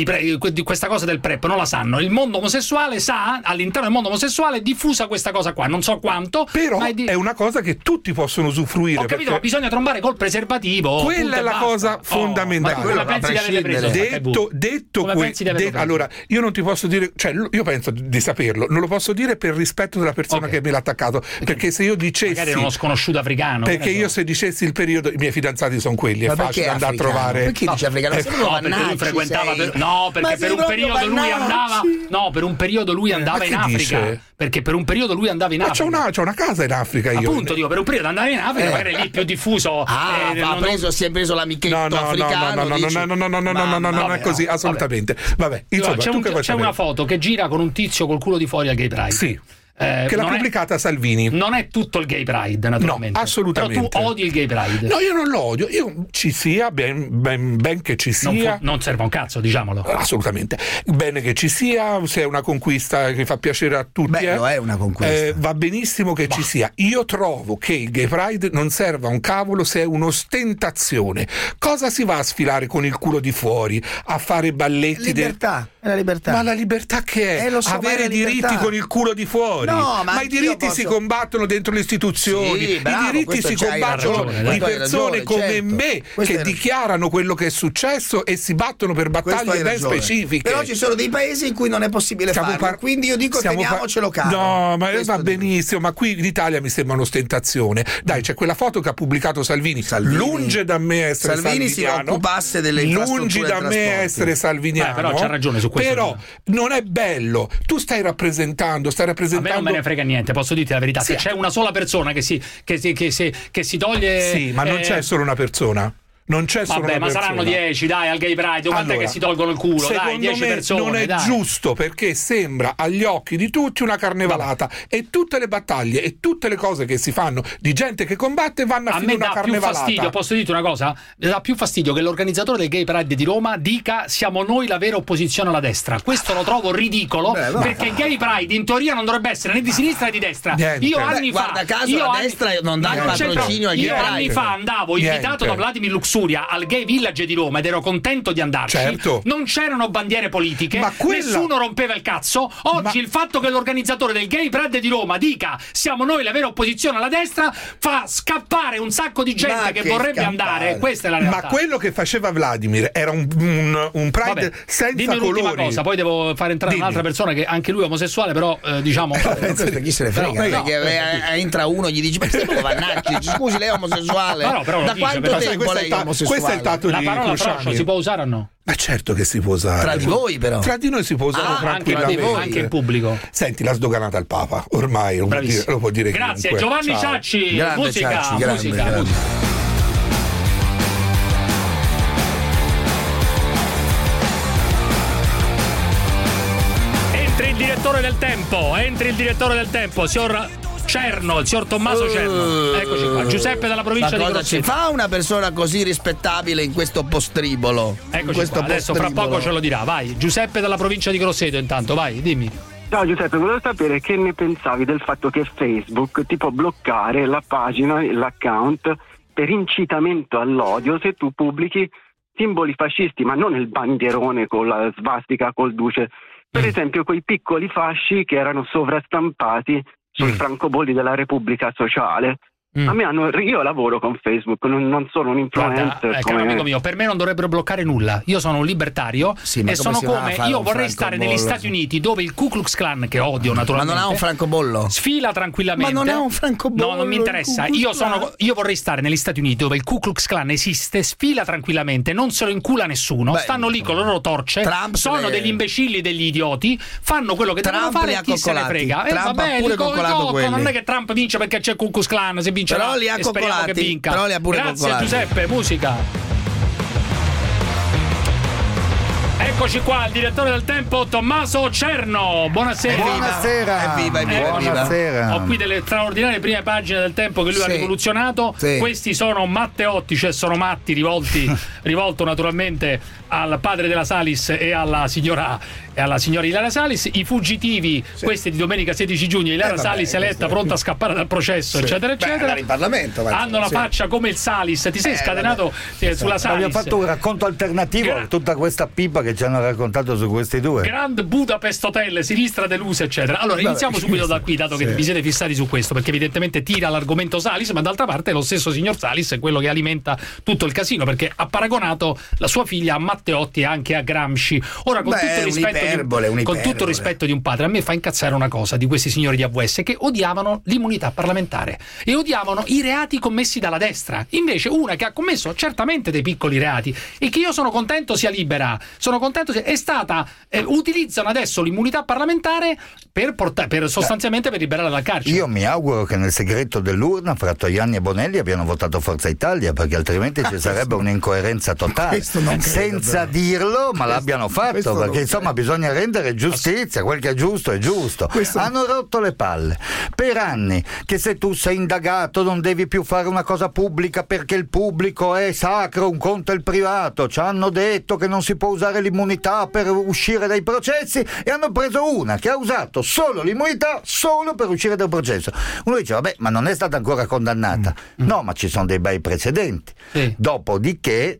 di, pre, di questa cosa del PrEP, non la sanno. Il mondo omosessuale sa, all'interno del mondo omosessuale è diffusa questa cosa qua, non so quanto. Però ma è, di... è una cosa che tutti possono usufruire. Ho capito, perché... ma bisogna trombare col preservativo. Quella è la basta. cosa fondamentale. Oh, ma come pensi di averle preso? Detto, detto come que- pensi di averle de- preso? allora, io non ti posso dire dire, cioè io penso di saperlo, non lo posso dire per rispetto della persona okay. che me l'ha attaccato, perché se io dicessi magari uno sconosciuto africano, perché io se dicessi il periodo, i miei fidanzati sono quelli, ma è facile andare africano? a trovare. Perché no, dice africano? eh, no, perché lui frequentava per, no, perché per un periodo lui andava no, per un periodo lui andava in Africa. Dice? Perché per un periodo lui andava in ma Africa. C'è una, c'è una casa in Africa io. Appunto, dico, per un periodo andava in Africa, eh. magari lì più diffuso. Ah, eh, ha non, preso, si è preso l'amichetto no, no, africano. No, no, no, no, no, no, no, no, no, no, no, non è così, assolutamente. Vabbè, insomma, c'è, tu un, che c'è una foto che gira con un tizio col culo di fuori al Gay Pride. Sì. Eh, che l'ha pubblicata è, Salvini. Non è tutto il Gay Pride, naturalmente. No, assolutamente. Però tu odi il Gay Pride. No, io non lo odio. Io ci sia, ben, ben, ben che ci sia. Non, fu, non serve un cazzo, diciamolo. Assolutamente. Bene che ci sia, se è una conquista che fa piacere a tutti. Beh, lo eh, è una conquista. Eh, va benissimo che bah. ci sia. Io trovo che il Gay Pride non serva un cavolo se è un'ostentazione. Cosa si va a sfilare con il culo di fuori? A fare balletti? Libertà. Del... È la libertà. Ma la libertà che è? Eh, lo so, avere diritti libertà. con il culo di fuori. No, ma, ma i diritti posso... si combattono dentro le istituzioni, sì, bravo, i diritti si combattono ragione, di persone ragione, come certo. me questo che dichiarano quello che è successo e si battono per battaglie ben ragione. specifiche. Però ci sono dei paesi in cui non è possibile Stiamo farlo, par- quindi io dico teniamocelo par- caro. No, ma questo va dico. benissimo, ma qui in Italia mi sembra un'ostentazione. Dai, c'è quella foto che ha pubblicato Salvini, Salvini. lunge da me essere Salvini salviniano, si occupasse delle lungi da infrastrutture me essere salviniano. Eh, però c'ha ragione su questo. Però non è bello. Tu stai rappresentando, stai rappresentando. A me non me ne frega niente, posso dirti la verità. Sì. Se c'è una sola persona che si, che si, che si, che si toglie. Sì, ma non eh, c'è solo una persona. Non c'è solo Vabbè, una ma persona. saranno dieci, dai, al Gay Pride. Quante allora, che si tolgono il culo? Dai, dieci me persone. Non è dai. giusto, perché sembra agli occhi di tutti una carnevalata. Vabbè. E tutte le battaglie e tutte le cose che si fanno di gente che combatte vanno a, a finire una carnevalata. A me dà più fastidio, posso dirti una cosa? Mi dà più fastidio che l'organizzatore del Gay Pride di Roma dica siamo noi la vera opposizione alla destra. Questo lo trovo ridicolo. Beh, perché il Gay Pride in teoria non dovrebbe essere né di sinistra né di destra. Niente. Io anni Beh, fa. guarda caso io la anni, destra non dà il patrocinio al Gay Io Pride. anni fa andavo Niente. invitato da Vladimir Luxuria al Gay Village di Roma ed ero contento di andarci. Certo. Non c'erano bandiere politiche, ma quella... nessuno rompeva il cazzo. Oggi ma... il fatto che l'organizzatore del Gay Pride di Roma dica siamo noi la vera opposizione alla destra fa scappare un sacco di gente ma che, che vorrebbe scappare. andare. Questa è la realtà. Ma quello che faceva Vladimir era un, un, un Pride Vabbè, senza dimmi colori. L'ultima cosa, poi devo fare entrare dimmi. un'altra persona che anche lui è omosessuale, però eh, diciamo eh, chi se ne frega, però, perché no. eh, entra uno e gli dice ma stiamo Vannacci, scusi lei è omosessuale? No, no, però da dice, quanto però, tempo questo lei è, è omosessuale? Questo è il dato la di parola Cruciani. froscio si può usare o no? Ma certo che si può usare. Tra di voi però. Tra di noi si può usare ah, tranquillamente. Anche, anche in pubblico. Senti, l'ha sdoganata il Papa, ormai lo può dire, lo può dire Grazie, chiunque. Giovanni Ciao. Ciacci. Grande musica, Ciacci, grande, musica, grande. musica. Entri il direttore del tempo, entri il direttore del tempo, signor Cerno, il signor Tommaso Cerno. Eccoci qua, Giuseppe dalla provincia ma di cosa ci Grosseto. fa una persona così rispettabile in questo postribolo? Eccoci questo qua, adesso fra postribolo. poco ce lo dirà, vai. Giuseppe dalla provincia di Grosseto intanto, vai, dimmi. Ciao Giuseppe, volevo sapere che ne pensavi del fatto che Facebook ti può bloccare la pagina, l'account per incitamento all'odio se tu pubblichi simboli fascisti, ma non il bandierone con la svastica col duce. Per mm. esempio quei piccoli fasci che erano sovrastampati sui mm. francobolli della Repubblica Sociale. Mm. A me hanno, io lavoro con Facebook, non, non sono un influencer. Guarda, eh, come... caro amico mio, per me non dovrebbero bloccare nulla. Io sono un libertario sì, e sono come io vorrei stare negli Stati Uniti dove il Ku Klux Klan, che odio naturalmente, ma non ha un francobollo, sfila tranquillamente. Ma non ha un francobollo. No, non mi interessa. Io, sono, io vorrei stare negli Stati Uniti dove il Ku Klux Klan esiste, sfila tranquillamente, non se lo incula nessuno. Beh, stanno lì con le loro torce. Trump sono le... degli imbecilli, degli idioti. Fanno quello che Trump devono fare e chi se ne frega. Trump eh, vabbè, ha pure dico, coccolato dico, non è che Trump vince perché c'è il Ku Klux Klan, se vince però la, li ha speriamo che vinca. Però li ha pure Grazie coccolati. Giuseppe, musica. Eccoci qua, il direttore del tempo Tommaso Cerno. Buonasera. Buonasera. Evviva, evviva, Buonasera. Ho qui delle straordinarie prime pagine del tempo che lui sì. ha rivoluzionato. Sì. Questi sono Matteotti, cioè sono matti rivolti rivolto naturalmente al padre della Salis e alla signora e alla signora Ilaria Salis. I fuggitivi, sì. questi di domenica sedici giugno, Ilaria eh, vabbè, Salis eletta pronta a scappare dal processo, sì. eccetera eccetera. Beh, in Parlamento, vai, hanno la sì. faccia come il Salis. Ti sei eh, scatenato vabbè. sulla Salis. Abbiamo fatto un racconto alternativo a tutta questa pipa che ci hanno hanno raccontato su questi due. Grand Budapest Hotel, sinistra delusa, eccetera. Allora, Vabbè, iniziamo subito da qui, dato che sì. vi siete fissati su questo, perché evidentemente tira l'argomento Salis, ma d'altra parte lo stesso signor Salis è quello che alimenta tutto il casino, perché ha paragonato la sua figlia a Matteotti e anche a Gramsci. Ora, con, Beh, tutto, il rispetto un'iperbole, di, con un'iperbole. tutto il rispetto di un padre, a me fa incazzare una cosa di questi signori di A V S, che odiavano l'immunità parlamentare e odiavano i reati commessi dalla destra. Invece una che ha commesso certamente dei piccoli reati e che io sono contento sia libera, sono contento sia, è stata eh, utilizzano adesso l'immunità parlamentare per, porta, per sostanzialmente per liberarla dal carcere. Io mi auguro che nel segreto dell'urna fra Tajani e Bonelli abbiano votato Forza Italia, perché altrimenti ci sarebbe un'incoerenza totale, senza dirlo, ma l'abbiano fatto, perché insomma bisogna rendere giustizia, quel che è giusto è giusto. Questo... hanno rotto le palle per anni, che se tu sei indagato non devi più fare una cosa pubblica perché il pubblico è sacro, un conto è il privato. Ci hanno detto che non si può usare l'immunità per uscire dai processi e hanno preso una che ha usato solo l'immunità solo per uscire dal processo. Uno dice vabbè, ma non è stata ancora condannata. Mm. No, ma ci sono dei bei precedenti. Sì. Dopodiché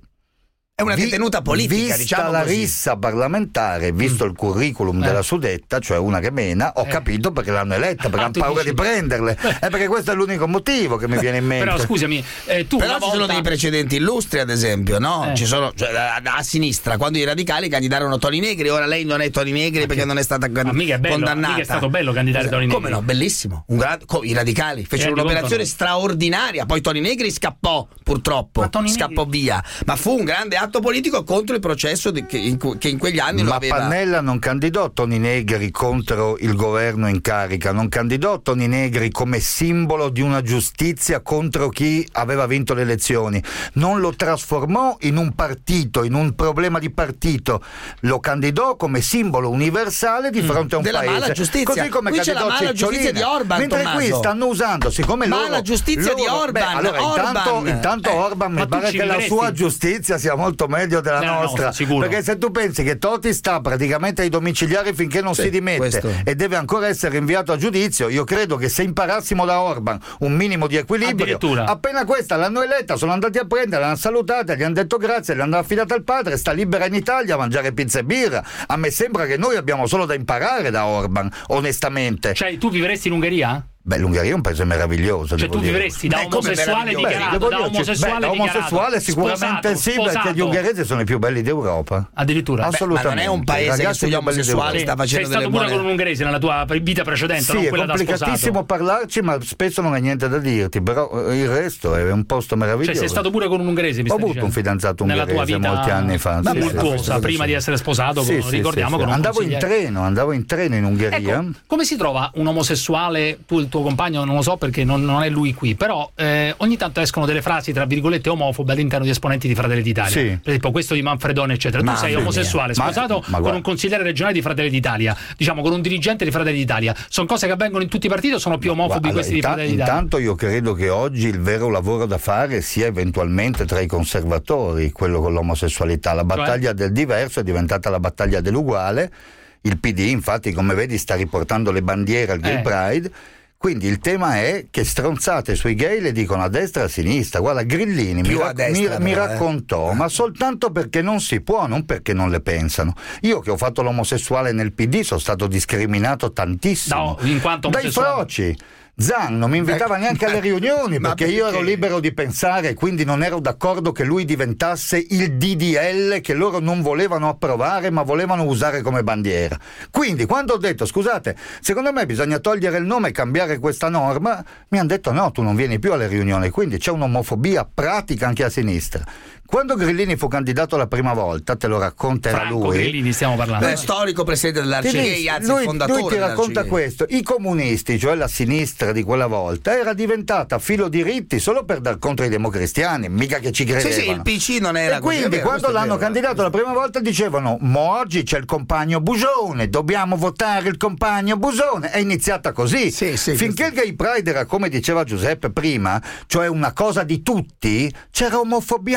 è una detenuta politica, vista diciamo la così. rissa parlamentare, visto mm. il curriculum eh. della suddetta, cioè una che mena, ho eh. capito perché l'hanno eletta, perché ah, hanno paura dici... di prenderle. È perché questo è l'unico motivo che mi viene in mente. Però scusami, eh, tu Però una ci volta... sono dei precedenti illustri, ad esempio, no? Eh. Ci sono, cioè, a, a sinistra, quando i radicali candidarono Toni Negri, ora lei non è Toni Negri perché non è stata ma mica è bello, condannata. Mica è stato bello candidare Toni Negri. Come no? Bellissimo. Un gran... I radicali fecero eh, un'operazione no. straordinaria, poi Toni Negri scappò, purtroppo, scappò Negri... via. Ma fu un grande atto politico contro il processo di, che, in, che in quegli anni ma lo aveva. Pannella non candidò Toni Negri contro il governo in carica, non candidò Toni Negri come simbolo di una giustizia contro chi aveva vinto le elezioni, non lo trasformò in un partito, in un problema di partito, lo candidò come simbolo universale di fronte a un della paese, mala giustizia. così come qui c'è la mala giustizia di Orban, mentre Tommaso. qui stanno usando, siccome mala loro giustizia loro, di Orban, beh, allora, Orban. intanto, intanto eh, Orban mi pare che la sua giustizia sia molto meglio della no, nostra, no, perché se tu pensi che Totti sta praticamente ai domiciliari finché non sì, si dimette questo. e deve ancora essere inviato a giudizio, io credo che se imparassimo da Orban un minimo di equilibrio, appena questa l'hanno eletta, sono andati a prendere, l'hanno salutata, gli hanno detto grazie, l'hanno affidata al padre, sta libera in Italia a mangiare pizza e birra. A me sembra che noi abbiamo solo da imparare da Orban, onestamente. Cioè, tu vivresti in Ungheria? Beh, l'Ungheria è un paese meraviglioso. Cioè, tu dire. vivresti da Beh, omosessuale dichiarato, Beh, da omosessuale, beh, da omosessuale sicuramente sposato, sì, sposato. perché gli ungheresi sono i più belli d'Europa. Addirittura. Assolutamente. Beh, ma non è un paese che sugli omosessuali sta facendo Sei stato delle pure buone... con un ungherese nella tua vita precedente, sì, non è quella da sposato. È complicatissimo parlarci, ma spesso non hai niente da dirti, però il resto è un posto meraviglioso. Cioè, sei stato pure con un ungherese, mi Ho stai avuto dicendo? un fidanzato nella ungherese tua vita molti anni fa. Ma sì, virtuosa, sì, prima sì. di essere sposato, Sì, con, sì, ricordiamo sì, con sì. un Andavo in treno, andavo in treno in Ungheria. Ecco, come si trova un omosessuale, tu il tuo compagno, non lo so perché non, non è lui qui, però eh, ogni tanto escono delle frasi tra virgolette omofobe all'interno di esponenti di Fratelli d'Italia. Sì. Per esempio questo di Manfredone eccetera. Ma tu sei omosessuale, mia. sposato Ma, ma con un consigliere regionale di Fratelli d'Italia, diciamo con un dirigente di Fratelli d'Italia. Sono cose che avvengono in tutti i partiti o sono più omofobi Guarda, questi inta- di Fratelli d'Italia? Intanto io credo che oggi il vero lavoro da fare sia eventualmente tra i conservatori, quello con l'omosessualità. La battaglia Cioè? del diverso è diventata la battaglia dell'uguale. Il P D infatti, come vedi, sta riportando le bandiere al Gay Eh. Pride. Quindi il tema è che stronzate sui gay le dicono a destra e a sinistra. Guarda, Grillini mi, a rac- destra, mi, mi però, eh. raccontò, ma soltanto perché non si può, non perché non le pensano. Io che ho fatto l'omosessuale nel P D sono stato discriminato tantissimo. No, in quanto dai omosessuale. froci. Zan non mi invitava neanche alle riunioni Ma perché io perché? ero libero di pensare, quindi non ero d'accordo che lui diventasse il D D L che loro non volevano approvare ma volevano usare come bandiera. Quindi quando ho detto scusate, secondo me bisogna togliere il nome e cambiare questa norma, mi hanno detto no, tu non vieni più alle riunioni, quindi c'è un'omofobia pratica anche a sinistra. Quando Grillini fu candidato la prima volta, te lo racconterà Franco lui. Grillini stiamo parlando. Beh, storico presidente dell'Arcigay, anzi lui, fondatore lui ti racconta dell'Arcigay. questo. I comunisti, cioè la sinistra di quella volta, era diventata filo diritti solo per dar contro i democristiani, mica che ci credevano. Sì, sì, il P C non era e così, quindi è vero, quando questo è l'hanno vero. candidato la prima volta dicevano mo oggi c'è il compagno Busone, dobbiamo votare il compagno Busone. È iniziata così. Sì, sì, finché il Gay Pride era, come diceva Giuseppe prima, cioè una cosa di tutti, c'era omofobia anche tra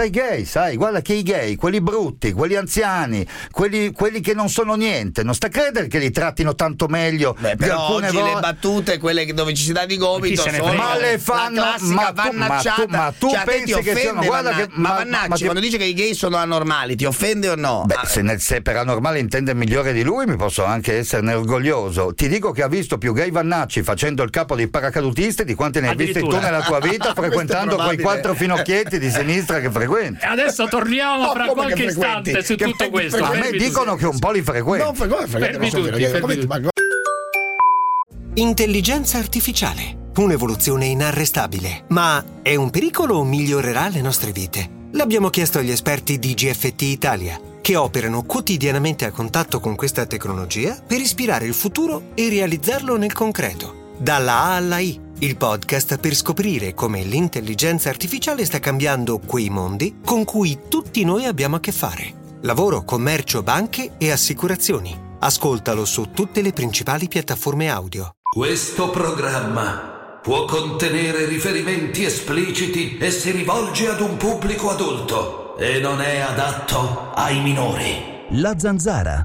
tra i gay, sai, guarda che i gay, quelli brutti, quelli anziani, quelli, quelli che non sono niente, non sta a credere che li trattino tanto meglio. Beh, di però alcune oggi volte. le battute, quelle dove ci si dà di gomito, sono ma le fanno, la classica ma tu, vannacciata. ma tu, ma tu cioè, a te pensi ti offende, che siano, guarda Vanna- che, ma, ma, Vannacci, ma ti- quando dice che i gay sono anormali, ti offende o no? Beh, Ah, se, nel, se per anormale intende migliore di lui, mi posso anche esserne orgoglioso. Ti dico che ha visto più gay Vannacci facendo il capo dei paracadutisti di quanti ne hai visti tu nella tua vita, frequentando quei quattro finocchietti di sinistra che frequenti. E adesso torniamo No, fra come qualche che frequenti? istante su Che tutto questo. A me Fermi dicono tutti. che un po' li frequenti. non frequenti, Fermi tutti, fermi tutti. Intelligenza artificiale. Un'evoluzione inarrestabile. Ma è un pericolo o migliorerà le nostre vite? L'abbiamo chiesto agli esperti di G F T Italia, che operano quotidianamente a contatto con questa tecnologia per ispirare il futuro e realizzarlo nel concreto. Dalla A alla I, il podcast per scoprire come l'intelligenza artificiale sta cambiando quei mondi con cui tutti noi abbiamo a che fare. Lavoro, commercio, banche e assicurazioni. Ascoltalo su tutte le principali piattaforme audio. Questo programma può contenere riferimenti espliciti e si rivolge ad un pubblico adulto e non è adatto ai minori. La Zanzara.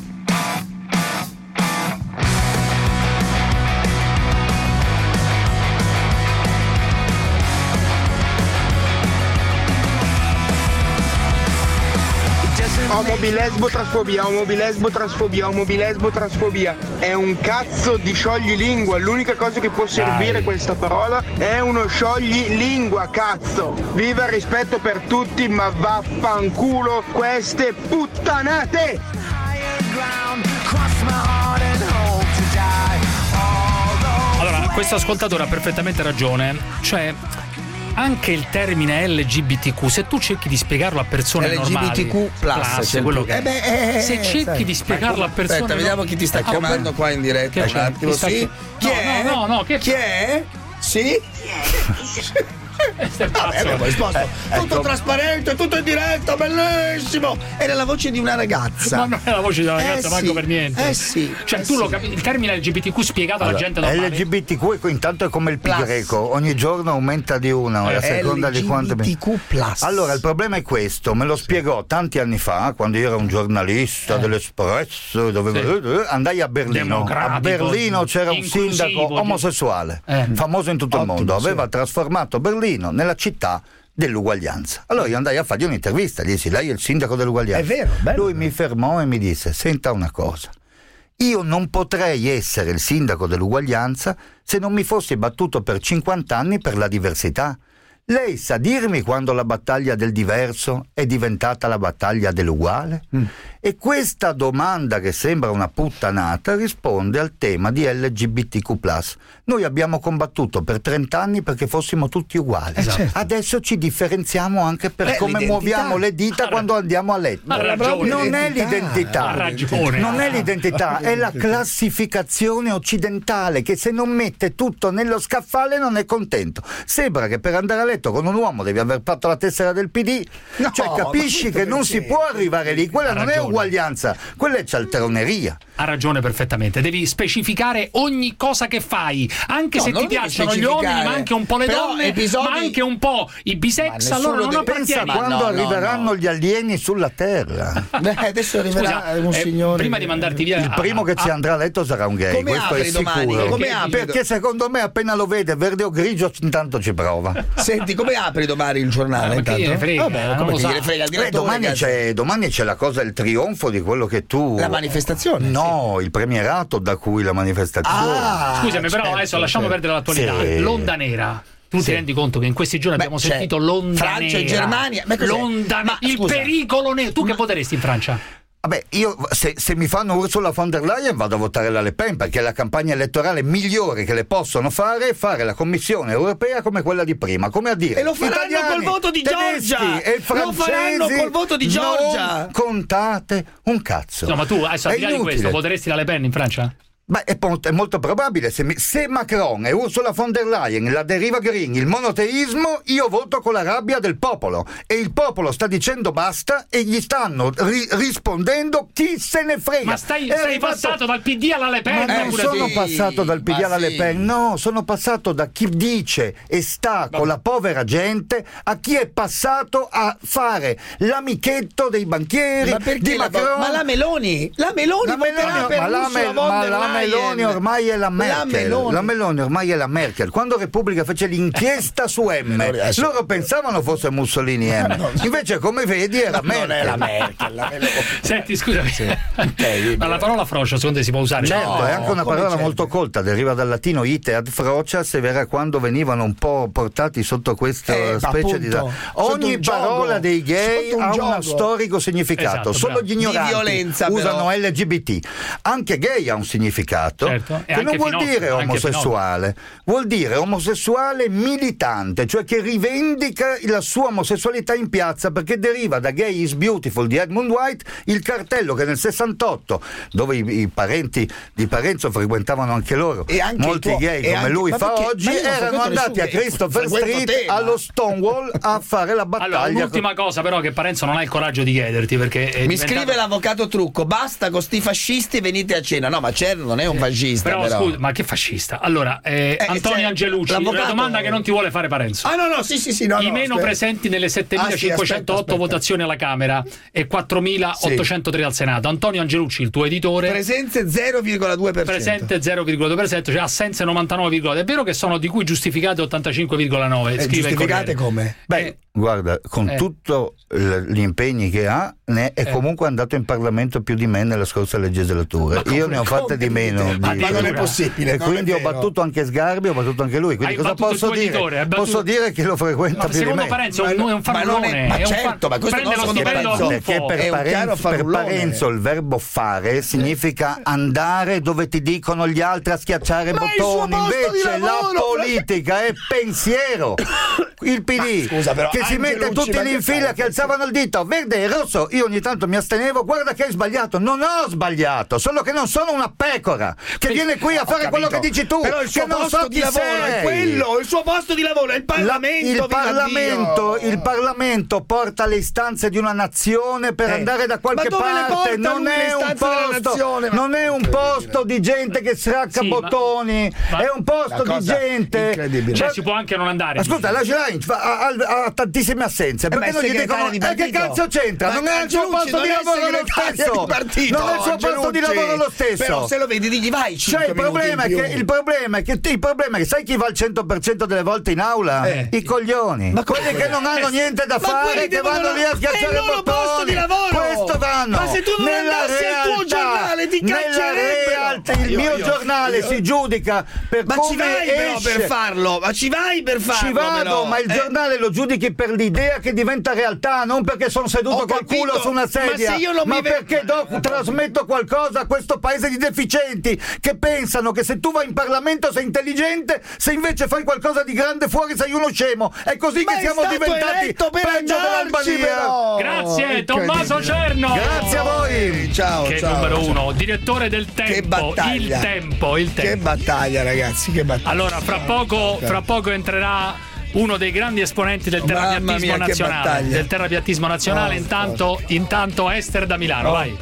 Omobilesbo trasfobia, omobilesbo trasfobia, omobilesbo trasfobia. È un cazzo di scioglilingua, l'unica cosa che può servire Dai. questa parola è uno scioglilingua, cazzo. Viva il rispetto per tutti, ma vaffanculo queste puttanate! Allora, questo ascoltatore ha perfettamente ragione. Cioè, anche il termine L G B T Q, se tu cerchi di spiegarlo a persone L G B T normali, Q plus, plus, c'è il quello più. che Eh beh, eh, se eh, cerchi sai. di spiegarlo a persone, Aspetta, vediamo chi ti sta Ah, chiamando qua in diretta. Che Un c'è? attimo, Chi sta sì. chi- Chi No, è? no, no, no, che- Chi è? Sì? Stai pazzo. Vabbè, abbiamo risposto. Eh, Tutto ecco. trasparente, tutto in diretta, bellissimo! Era la voce di una ragazza. Ma non è la voce della ragazza, Eh manco sì, per niente. Eh sì. Cioè, eh tu lo sì. capisci, il termine L G B T Q spiegato alla Allora, gente normale. L G B T Q intanto è come il pi Plus. greco, ogni giorno aumenta di una, a seconda di quante. L G B T Q plus. Allora, il problema è questo, me lo spiegò tanti anni fa, quando io ero un giornalista dell'Espresso, dove andai a Berlino. Democratico, A Berlino c'era un inclusivo, sindaco di- omosessuale, Eh. famoso in tutto il Ottimo, mondo, sì. aveva trasformato Berlino nella città dell'uguaglianza. Allora io andai a fargli un'intervista, gli dissi: lei è il sindaco dell'uguaglianza. È vero, bello. Lui mi fermò e mi disse: senta una cosa, io non potrei essere il sindaco dell'uguaglianza se non mi fossi battuto per cinquanta anni per la diversità. Lei sa dirmi quando la battaglia del diverso è diventata la battaglia dell'uguale? Mm. E questa domanda, che sembra una puttanata, risponde al tema di L G B T Q plus. Noi abbiamo combattuto per trenta anni perché fossimo tutti uguali. Eh, certo. Adesso ci differenziamo anche per Eh, come l'identità. muoviamo le dita quando andiamo a letto. Ha ragione. Non è L'identità. l'identità. Ha ragione. Non è l'identità, è la classificazione occidentale che se non mette tutto nello scaffale non è contento. Sembra che per andare a letto con un uomo devi aver fatto la tessera del P D. No, cioè capisci ma che non si può arrivare lì, quella Ha non è ragione. uguaglianza, quella è cialtroneria. Ha ragione perfettamente, devi specificare ogni cosa che fai, anche No, se non ti devi piacciono gli uomini, specificare. ma anche un po' le Però donne, episodi- ma anche un po' i Ma bisex, nessuno allora non deve- Pensa appartieni. quando no, no, arriveranno no. gli alieni sulla Terra. Beh, adesso arriverà Scusa, un eh, signore. prima di mandarti via, Il primo che ci ah, andrà a letto sarà un gay, Come questo è apri domani? sicuro. Come Perché- apri? Perché secondo me appena lo vede verde o grigio intanto ci prova. Senti, come apri domani il giornale? Ma chi intanto? gliene frega, Vabbè, non come lo chi sa. gliene frega il Eh, direttore, domani, cazzo. c'è, domani c'è la cosa, il trionfo di quello che tu. La manifestazione? No, il premierato da cui la manifestazione. Ah, Scusami, però certo, adesso lasciamo certo. perdere l'attualità. Sì. L'onda nera. Tu Sì. ti rendi conto che in questi giorni Beh, abbiamo c'è sentito l'onda Francia e nera. Germania. Ma cos'è? L'onda Ma, il scusa. pericolo nero. Tu che voteresti in Francia? Vabbè, io se, se mi fanno Ursula von der Leyen vado a votare la Le Pen, perché la campagna elettorale migliore che le possono fare è fare la Commissione europea come quella di prima, come a dire E lo faranno italiani, col voto di tedeschi Giorgia! e Lo francesi, faranno col voto di Giorgia! non contate un cazzo. No, ma tu adesso al È di là di inutile. questo voteresti la Le Pen in Francia? Beh, è, po- è molto probabile. Se, mi- se Macron e Ursula von der Leyen, la deriva green, il monoteismo, io voto con la rabbia del popolo. E il popolo sta dicendo basta e gli stanno ri- rispondendo chi se ne frega. Ma stai, È sei arrivato- passato dal P D alla Le Pen? Ma non pure sono tu. passato dal P D Ma alla Le sì. Pen, no, sono passato da chi dice e sta con la povera gente a chi è passato a fare l'amichetto dei banchieri, Ma perché di la, Macron. ma la Meloni, la Meloni La voterà Meloni, per ma la, Ursula Me- von ma der la Leyen. Meloni ormai è la Merkel. La Meloni. La Meloni ormai è la Merkel. Quando Repubblica fece l'inchiesta su M, adesso- loro pensavano fosse Mussolini M. Invece, come vedi, è la Merkel. Non è la Merkel, la Meloni. Senti, scusami, ma la parola frocio secondo te si può usare? Certo, No, è anche una come parola certo? molto colta, deriva dal latino ite ad frocias, ed era quando venivano un po' portati sotto questa Eh, specie di... appunto, Ogni sotto un parola gioco, dei gay sotto un ha gioco. uno storico significato, Esatto, solo bravo. gli Di ignoranti violenza, usano però. L G B T. Anche gay ha un significato, Certo, e che non anche vuol Finocchio, dire anche omosessuale, vuol dire omosessuale militante, cioè che rivendica la sua omosessualità in piazza, perché deriva da Gay is Beautiful di Edmund White, il cartello che nel sessantotto, dove i, i parenti di Parenzo frequentavano anche loro, E anche molti il tuo- gay e come anche- lui ma fa perché- oggi, ma io non erano frequento andati a nessuno gay, Christopher frequento Street te, ma- allo Stonewall a fare la battaglia. Allora, l'ultima cosa però che Parenzo non ha il coraggio di chiederti, perché è Mi diventato- scrive l'avvocato Trucco, basta con sti fascisti, venite a cena. No, ma certo non è un fascista. Però, Però, scusa, ma che fascista? Allora, eh, Eh, Antonio cioè, Angelucci, la l'avvocato- domanda che non ti vuole fare Parenzo. Ah no, no, sì, sì, sì, no, I no, meno aspetta. presenti nelle settemilacinquecentootto Ah, sì, aspetta, aspetta. votazioni alla Camera e quattromilaottocentotre al Senato. Antonio Angelucci, il tuo editore, Presenze zero virgola due per cento. presente zero virgola due per cento, cioè assenze novantanove virgola nove. È vero che sono di cui giustificate ottantacinque virgola nove, Eh, scrive il giustificate Corriere. come? Beh, guarda, con eh. tutti gli impegni che ha, ne è Eh. comunque andato in Parlamento più di me nella scorsa legislatura. Io ne ho fatte di meno. Ma di- non è possibile. E non quindi è ho vero. battuto anche Sgarbi, ho battuto anche lui. Quindi Hai cosa battuto il posso tuo dire? editore, hai battuto- Posso dire che lo frequenta Ma più di secondo me. Parenzo Ma è un no- ma fannullone, non è- ma è un certo, ma questo prende no, lo secondo stipendio a Parenzo, Perché buffo. per, È un Parenzo, chiaro per fannullone. Parenzo il verbo fare significa andare dove ti dicono gli altri a schiacciare Ma è il suo bottoni. posto di Invece la lavoro, politica è pensiero. Il P D Ma scusa, però, che si mette Angelucci, tutti ma lì che in fila fai? che alzavano il dito verde e rosso. Io ogni tanto mi astenevo. Guarda che hai sbagliato. Non ho sbagliato, solo che non sono una pecora che viene qui a Ho fare quello che capito. dici tu. Però il suo che non posto so di chi lavoro sei. è quello, il suo posto di lavoro è il La- Parlamento. il, viva Parlamento Dio. il Parlamento porta le istanze di una nazione per Eh. andare da qualche Ma dove le parte. porta Non lui le è un istanze della posto, nazione? Ma- non è un posto di gente che sracca Sì, ma- bottoni, ma- è un posto La di cosa gente. incredibile. Cioè Ma- si può anche non andare. Ascolta, la Schlein ha, ha- ha tantissime assenze. Eh, ma Perché è non gli segretario dicono di eh, che partito. cazzo c'entra? Ma Non è il suo Angelucci posto non di è lavoro lo segretario stesso. di partito, Non è il suo posto di Angelucci. lavoro lo stesso. Però se lo vedi digli vai Cioè, cinque il problema, è minuti in che, più. il problema è che il problema è che sai chi va al cento per cento delle volte in aula? Eh. I coglioni. Ma quelli come? che non hanno niente da Ma fare, quelli che devono vanno lì a la- schiacciare è il loro bottoni. posto di lavoro. Questo vanno. Ma se tu non Nella andassi al tuo realtà, giornale, ti nella caccerebbero. realtà, il Io- mio io- giornale io- si giudica per Ma come ci vai però esce. per farlo, ma ci vai per farlo. Ci vado, però. ma il Eh. giornale lo giudichi per l'idea che diventa realtà, non perché sono seduto Ho col capito, culo su una ma sedia, se io non ma mi ve- perché do- trasmetto qualcosa a questo paese di deficienti che pensano che se tu vai in Parlamento sei intelligente, se invece fai qualcosa di grande fuori sei uno scemo. È così Ma che è siamo stato diventati eletto per peggio andarci, dell'Albania. però. Grazie, Tommaso Incredibile. Cerno. Grazie a voi. Ciao, Che ciao, numero ciao. uno, direttore del Che Tempo. battaglia. Il Tempo, il Che Tempo. battaglia, ragazzi, che battaglia. Allora, fra poco, fra poco entrerà uno dei grandi esponenti del Mamma terrapiattismo mia, che nazionale. battaglia. Del terrapiattismo nazionale. Oh, intanto, intanto Ester da Milano, vai.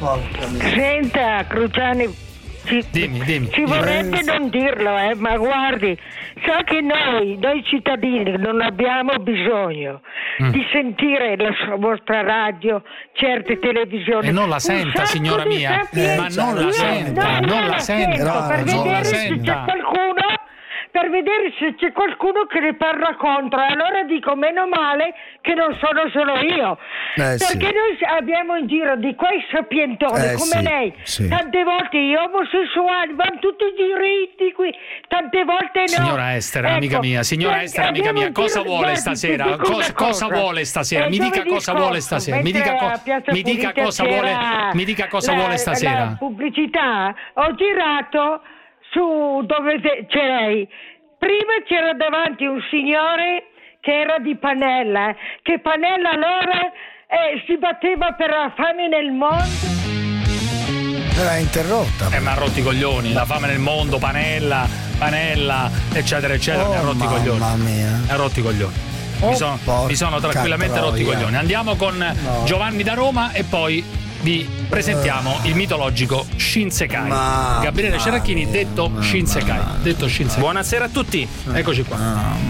Senta, Cruciani, ci, Dimmi, dimmi. ci vorrebbe non dirlo, eh, ma guardi, sa che noi, noi cittadini, non abbiamo bisogno Mm. di sentire la sua- vostra radio, certe televisioni. E non la Un senta, sacco signora di mia. sapienza. Ma non la Io senta, non la senta, sento, per non la vedere se senta. c'è qualcuno. Per vedere se c'è qualcuno che ne parla contro, e allora dico meno male che non sono solo io, Eh, sì. perché noi abbiamo in giro di quei sapientoni Eh, come sì, lei, sì. tante volte gli omosessuali vanno tutti i diritti qui, tante volte no. Signora Ester, amica Ecco, mia, signora cioè, Ester, amica abbiamo mia, in cosa giro- vuole guardi, stasera? ti dico Cosa, una cosa cosa. vuole stasera? Eh, Mi dica giovedì cosa vuole scorso, stasera. Mi dica, mentre co- a Piazza mi dica Pulita cosa vuole. c'era Mi dica cosa la- vuole La stasera. pubblicità, ho girato su dove te- c'è lei. Prima c'era davanti un signore che era di Panella, che Panella allora eh, si batteva per la fame nel mondo. Era interrotta. Eh, ma ha rotto i coglioni, la fame nel mondo, Panella, Panella, eccetera, eccetera, Oh, mi ha rotto i mamma coglioni. mia. Mi ha rotto i coglioni. Oh, mi, sono, mi sono tranquillamente troia. rotti i coglioni. Andiamo con No. Giovanni da Roma e poi vi presentiamo il mitologico Shinsekai. Ma- Gabriele ma- Ceracchini, detto Shinsekai. Detto Shinsekai. Buonasera a tutti. Eccoci qua.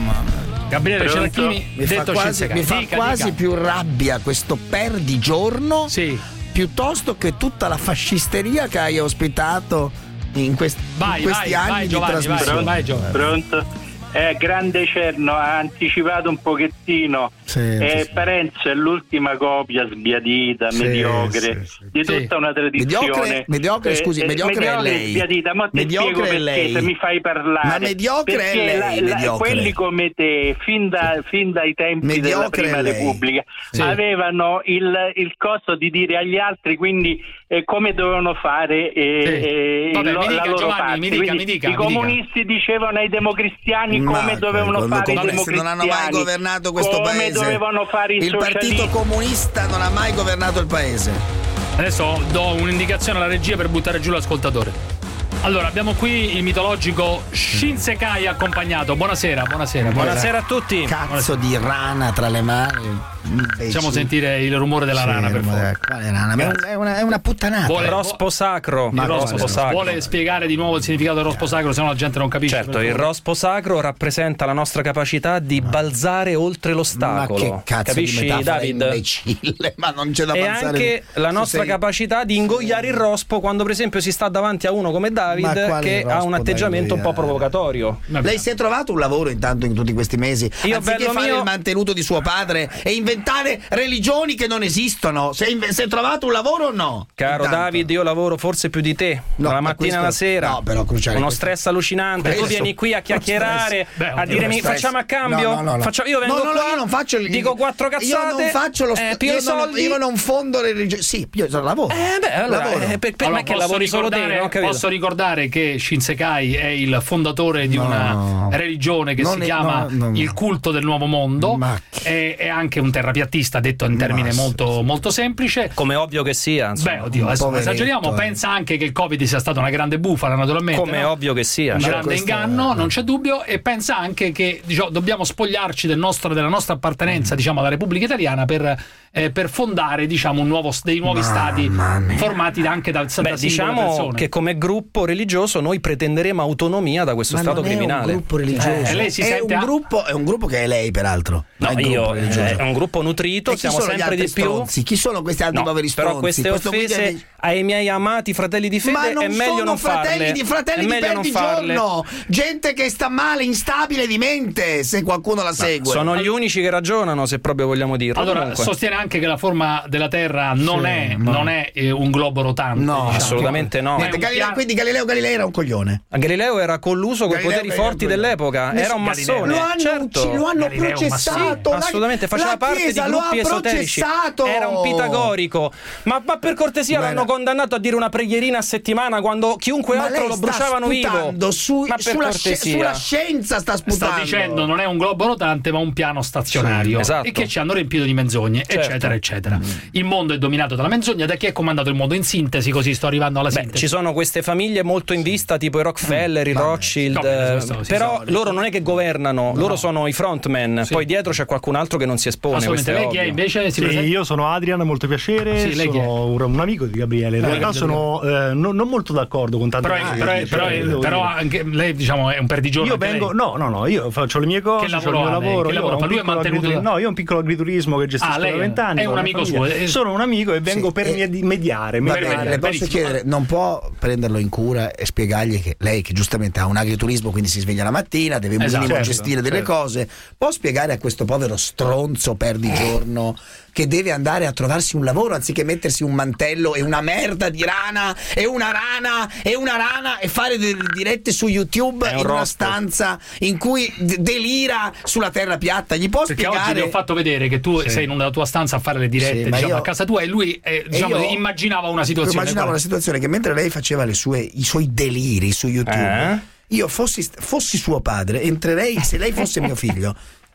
Gabriele Pronto? Ceracchini, Mi fa detto quasi, Shinsekai. mi fa Dica, quasi dica. più rabbia questo perdigiorno piuttosto che tutta la fascisteria che hai ospitato in, quest- Vai, in questi vai, anni vai, di Giovanni, vai, trasmissione. vai, Giovanni. Pronto? Eh, grande Cerno, ha anticipato un pochettino. Sì, eh, sì. Parenzo è l'ultima copia sbiadita, Sì, mediocre, sì, sì. di Sì. tutta una tradizione. Mediocre- mediocre, scusi, mediocre è lei. Sbiadita, ma ti Mediocre spiego è perché lei. se mi fai parlare. Ma mediocre è Perché lei, la- la- mediocre. quelli come te, fin, da- fin dai tempi della Mediocre Prima è lei. Repubblica, Sì. avevano il, il coso di dire agli altri, quindi eh, come dovevano fare eh, Sì. eh, Vabbè, il- mi dica, la loro Giovanni, parte. mi dica, Quindi mi dica, I mi dica. comunisti dicevano ai democristiani Ma come dovevano quando fare i comunisti democristiani, non hanno mai governato questo come paese. dovevano fare i Il socialisti. Partito Comunista non ha mai governato il paese. Adesso do un'indicazione alla regia per buttare giù l'ascoltatore. Allora, abbiamo qui il mitologico Shinsekai accompagnato. Buonasera, buonasera. Buonasera a tutti. Cazzo di rana tra le mani. Facciamo sentire il rumore della Sì, rana, per rumore- favore. quale rana? Ma è un- È una, è una puttanata. Vuole- Il rospo sacro. Il Il rospo rospo sacro. Vuole spiegare di nuovo il significato del rospo sacro, se no la gente non capisce. Certo, per il favore. rospo sacro rappresenta la nostra capacità di balzare oltre Ma l'ostacolo. che cazzo Capisci, di metafora David? imbecille, ma non c'è da E pensare. anche la nostra Sei- capacità di ingoiare il rospo quando, per esempio, si sta davanti a uno come Ma David quale che ha rospo un da atteggiamento un po' ingoiare? provocatorio. Lei si è trovato un lavoro intanto in tutti questi mesi? Io, Anziché bello fare mio- il mantenuto di suo padre e inventare religioni che non esistono. Si è, inve- si è trovato un lavoro o no? Caro Intanto. David, io lavoro forse più di te, No, dalla ma mattina questo- alla sera. no, però, Cruciani, uno questo- stress allucinante. Questo- Tu vieni qui a chiacchierare, Beh, a oddio, dirmi stress. facciamo a cambio? No, no, no, no. Faccio- io vengo No, no, no, qua, io non faccio il- dico quattro Io cazzate, non faccio lo eh, st- piglio io i non- soldi. io non fondo le religioni. Sì, io sono lavoro. Eh beh, allora, Lavoro. eh, per, per Allora, me che posso lavori solo te, ricordare- non ho capito. Posso ricordare che Shinsekai è il fondatore di No. una religione che Non si è- chiama no, no, no. il culto del nuovo mondo. Ma È, è anche un terrapiattista, detto in termine Ma molto, molto semplice. Come ovvio che sia, insomma. Beh, oddio, adesso non poveretto, esageriamo. eh. Pensa anche che il Covid sia stata una grande bufala, naturalmente. Come no? ovvio che sia. Un Cioè, grande questo inganno, è- non c'è dubbio, e pensa anche che diciamo, dobbiamo spogliarci del nostro, della nostra appartenenza diciamo, alla Repubblica Italiana per, eh, per fondare diciamo, un nuovo, dei nuovi stati formati anche dal, da Beh, singole diciamo persone. che come gruppo religioso noi pretenderemo autonomia da questo Ma stato non è criminale. un gruppo religioso. Eh, lei si è, sente un a- gruppo, è un gruppo che è lei, peraltro. No, Non è un io gruppo religioso. è un gruppo nutrito, E chi siamo sono gli sempre altri di più. stronzi? Chi sono questi altri No, poveri stronzi? però queste Questo qui offese è- ai miei amati fratelli di Ma fede non è meglio sono non fratelli farle. di fratelli è di meglio non farle. perdigiorno, gente che sta male, instabile di mente, se qualcuno la segue. Sono gli unici che ragionano, se proprio vogliamo dirlo. Allora, Comunque. sostiene anche che la forma della Terra non Sì, è, ma- non è eh, un globo rotante. No, diciamo. assolutamente no. È Niente, un Galileo- piano- quindi Galileo Galilei era un coglione. Galileo era colluso con i Galileo poteri era forti quello. dell'epoca, era un Galileo. massone. Lo hanno, certo. ucci- lo hanno Galileo è un processato. massone. la- Assolutamente, faceva la parte Chiesa di lo gruppi ha esoterici. processato. Era un pitagorico. Ma, ma per cortesia Ma l'hanno era- condannato a dire una preghierina a settimana quando chiunque Ma altro lei lo sta bruciavano vivo. sputando su- Ma per sulla, sci- cortesia. sulla scienza sta sputando. Sta dicendo non è un globo rotante ma un piano stazionario Sì, esatto. e che ci hanno riempito di menzogne Certo. eccetera eccetera. Il mondo è dominato dalla menzogna. Da chi è comandato il mondo? In sintesi, così sto arrivando alla Beh, sintesi. ci sono queste famiglie molto in vista, tipo i Rockefeller, i Rothschild, No, beh, eh, questo si però sa. loro non è che governano, No. loro sono i frontman, Sì. poi dietro c'è qualcun altro che non si espone. Assolutamente. questo è Lei chi è ovvio. invece? Si Sì, presenta? io sono Adrian, molto piacere, Sì, lei chi è? sono un, un amico di Gabriele. In Eh, realtà Gabriele. sono eh, non, non molto d'accordo con tante Però, cose. però, che dice, però, eh, devo però dire. anche lei diciamo è un perdigiorno Io anche vengo, lei. no, no, no, io faccio le mie cose, Che faccio il lavoro mio ha lei? lavoro. Che io lavoro ho fa? un Lui è piccolo mantenuto agriturismo- da- No, io ho un piccolo agriturismo che gestisco Ah, lei da è- vent'anni. è un con la amico famiglia. suo, eh. Sono un amico e vengo Sì, per e- medi- mediare. Va mediare. bene, le posso benissimo. chiedere, non può prenderlo in cura e spiegargli che lei, che giustamente ha un agriturismo, quindi si sveglia la mattina, deve un Esatto, minimo certo, gestire delle certo. cose, può spiegare a questo povero stronzo perdigiorno che deve andare a trovarsi un lavoro anziché mettersi un mantello e una merda di rana e una rana e una rana e fare delle dirette su YouTube È un in una rospo. stanza in cui d- delira sulla terra piatta? Gli può Perché spiegare? oggi ti ho fatto vedere che tu Sì. sei in- nella tua stanza a fare le dirette Sì, ma diciamo, io- a casa tua e lui eh, diciamo, io- immaginava una situazione. Immaginavo Guarda. una situazione che mentre lei faceva le sue, i suoi deliri su YouTube, Eh? io fossi, fossi suo padre, entrerei, se lei fosse mio figlio,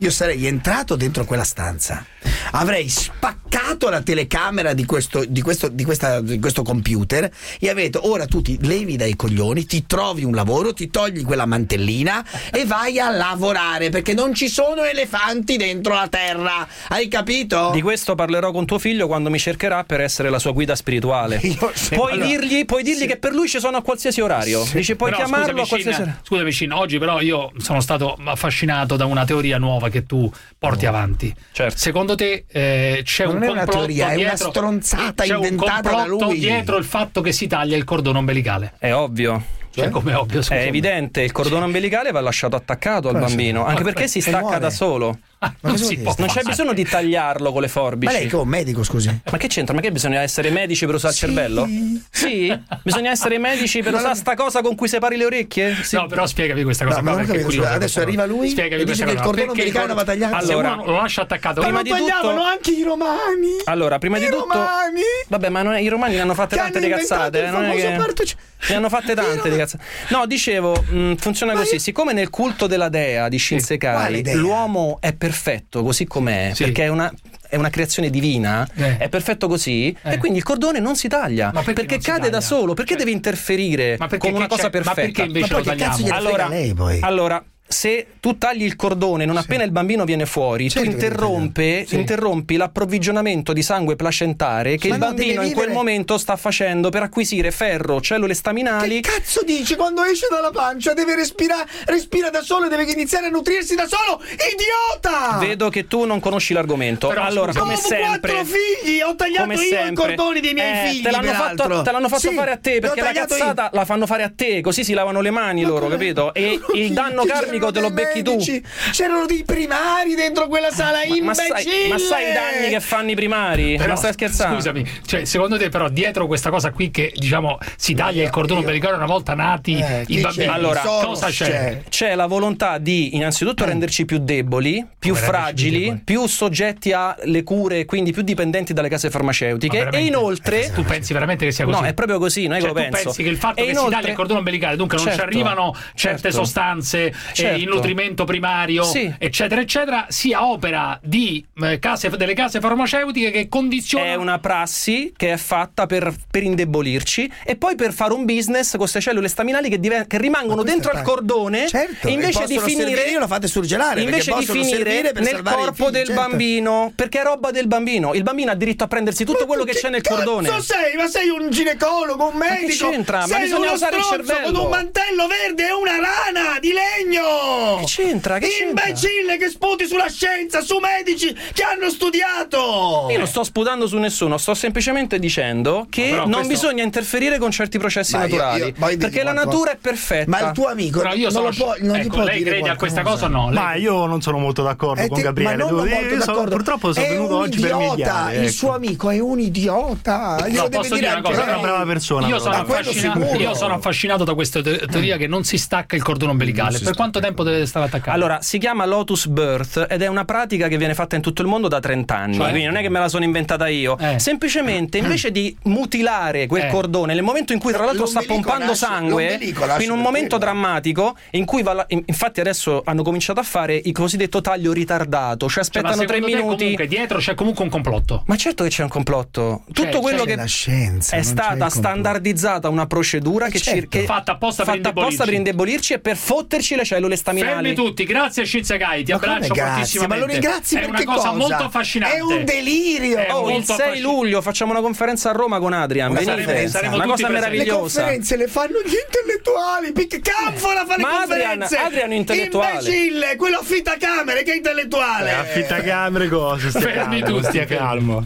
io sarei entrato dentro quella stanza, avrei spaccato la telecamera di questo, di questo, di questa, di questo computer e avete ora tu ti levi dai coglioni, ti trovi un lavoro, ti togli quella mantellina e vai a lavorare, perché non ci sono elefanti dentro la terra, hai capito? Di questo parlerò con tuo figlio quando mi cercherà per essere la sua guida spirituale. Io, sì, puoi allora, dirgli, puoi dirgli sì. che per lui ci sono a qualsiasi orario. Sì. Dici puoi però, chiamarlo scusami, a qualsiasi orario. Scusami Cin, oggi però io sono stato affascinato da una teoria nuova che tu porti oh. avanti. Certo. Secondo te eh, c'è non un è complotto una teoria, dietro, è una stronzata c'è inventata un da lui dietro il fatto che si taglia il cordone ombelicale? È ovvio. Cioè, come ovvio, è evidente, il cordone ombelicale va lasciato attaccato al bambino, anche perché si stacca da solo. Ah, non, non, si può non c'è bisogno di tagliarlo con le forbici. Ma lei che è un medico, scusi? Ma che c'entra? Ma che bisogna essere medici per usare sì. il cervello? Sì? Bisogna essere medici per usare sta cosa con cui separi le orecchie? Sì. No, però spiegami questa cosa. No, qua, capito, curioso, adesso arriva lui spiegami e dice che il cordone ombelicale va tagliato. Allora, se uno lo lascia attaccato, prima di tutto anche i romani. Allora, prima I di tutto romani. Vabbè, ma non è, i romani ne hanno fatte che tante hanno di cazzate, non è che parto... ne hanno fatte tante di cazzate. No, dicevo, mh, funziona ma così, io... siccome nel culto della dea di Shinsekai sì. l'uomo è perfetto così com'è, sì. perché è una è una creazione divina, eh. è perfetto così eh. e quindi il cordone non si taglia ma perché, perché cade da solo, perché cioè... deve interferire ma con una cosa perfetta? Ma perché invece ma lo tagliamo? Allora, lei, poi? allora se tu tagli il cordone non appena sì. il bambino viene fuori, certo tu interrompi, sì. interrompi l'approvvigionamento di sangue placentare che ma il no, bambino in quel momento sta facendo per acquisire ferro, cellule staminali. Che cazzo dici? Quando esce dalla pancia deve respirare, respira da solo e deve iniziare a nutrirsi da solo? Idiota! Vedo che tu non conosci l'argomento. Però, allora, scusa, come sempre, ho quattro figli, ho tagliato io sempre, i cordoni dei miei eh, figli. Te l'hanno fatto, te l'hanno fatto sì, fare a te, perché la cazzata io. la fanno fare a te, così si lavano le mani ma loro, capito? E il danno karmico te lo becchi medici. tu. C'erano dei primari dentro quella sala, ma, imbecille. Ma sai, ma sai i danni che fanno i primari? Però, ma stai scherzando? Scusami, cioè, secondo te però dietro questa cosa qui che diciamo si taglia io, il cordone ombelicale una volta nati eh, i bambini, allora cosa c'è? c'è? C'è la volontà di innanzitutto eh. renderci più deboli, più Come fragili, più, più soggetti alle cure, quindi più dipendenti dalle case farmaceutiche e inoltre tu pensi veramente che sia così? No, è proprio così, non è cioè, che lo tu penso. pensi che il fatto e che inoltre, si taglia il cordone ombelicale dunque certo, non ci arrivano certe certo, sostanze certo. eh, il nutrimento primario sì. eccetera eccetera sia opera di eh, case, delle case farmaceutiche che condizionano. È una prassi che è fatta per, per indebolirci e poi per fare un business con queste cellule staminali che, diven- che rimangono dentro al cordone certo, e invece e di finire io lo fate surgelare invece di finire nel corpo del certo. bambino, perché è roba del bambino. Il bambino ha diritto a prendersi tutto ma quello che c'è nel cordone. Ma sei? Ma sei un ginecologo, un medico? Ma che c'entra? Sei ma bisogna uno usare il cervello con un mantello verde e una rana di legno. Che c'entra? Che imbecille c'entra? che sputi sulla scienza, su medici che hanno studiato. Io non sto sputando su nessuno, sto semplicemente dicendo che no, non questo... bisogna interferire con certi processi ma naturali, io, io, perché la natura è perfetta. Ma il tuo amico però io non sono... lo può, non ecco, gli può lei dire crede qualcosa. a questa cosa o no? Lei... Ma io non sono molto d'accordo eh, con te, Gabriele. Ma non io sono, purtroppo sono è venuto oggi idiota, per mediare. Il ecco. suo amico è un idiota. No, posso dire una cosa, è una brava persona. Io sono, affascinato, io sono affascinato da questa te- teoria che non si stacca il cordone ombelicale. Per quanto tempo deve stare attaccato? Allora, si chiama Lotus Birth ed è una pratica che viene fatta in tutto il mondo da trenta anni. Cioè? Quindi non è che me la sono inventata io. Eh. Semplicemente, invece di mutilare quel eh. cordone nel momento in cui tra l'altro sta pompando nasce, sangue, in un momento drammatico in cui va la, infatti adesso hanno cominciato a fare il cosiddetto taglio ritardato, cioè aspettano cioè, tre minuti. Comunque dietro c'è comunque un complotto. Ma certo che c'è un complotto. Tutto c'è, quello c'è che la scienza, è stata standardizzata una procedura che, certo. cir- che fatta apposta, fatta per, apposta per indebolirci e per fotterci le cellule staminali. Fermi tutti, grazie Shinsekai, ti ma abbraccio fortissimamente. Ma lo ringrazi è perché una cosa, cosa? molto affascinante. È un delirio. È oh, il sei affascin- luglio facciamo una conferenza a Roma con Adrian. Una venite, saremo una cosa presenti. meravigliosa. Le conferenze le fanno gli intellettuali. Perché cavolo fa le ma conferenze? Adrian, Adrian è intellettuale. Imbecille, quello affittacamere che è intellettuale. Eh, affittacamere cosa? Fermi calmo, tutti, stia calmo.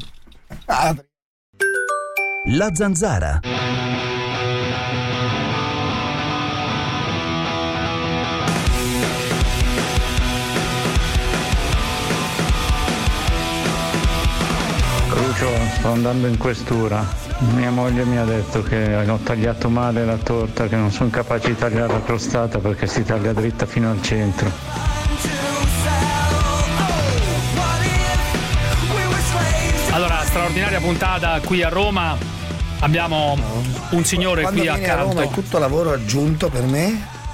La Zanzara. Crucio, sto andando in questura. Mia moglie mi ha detto che ho tagliato male la torta, che non sono capace di tagliare la crostata perché si taglia dritta fino al centro. Allora, straordinaria puntata qui a Roma. Abbiamo un signore Quando qui viene accanto. A Roma è tutto lavoro aggiunto per me.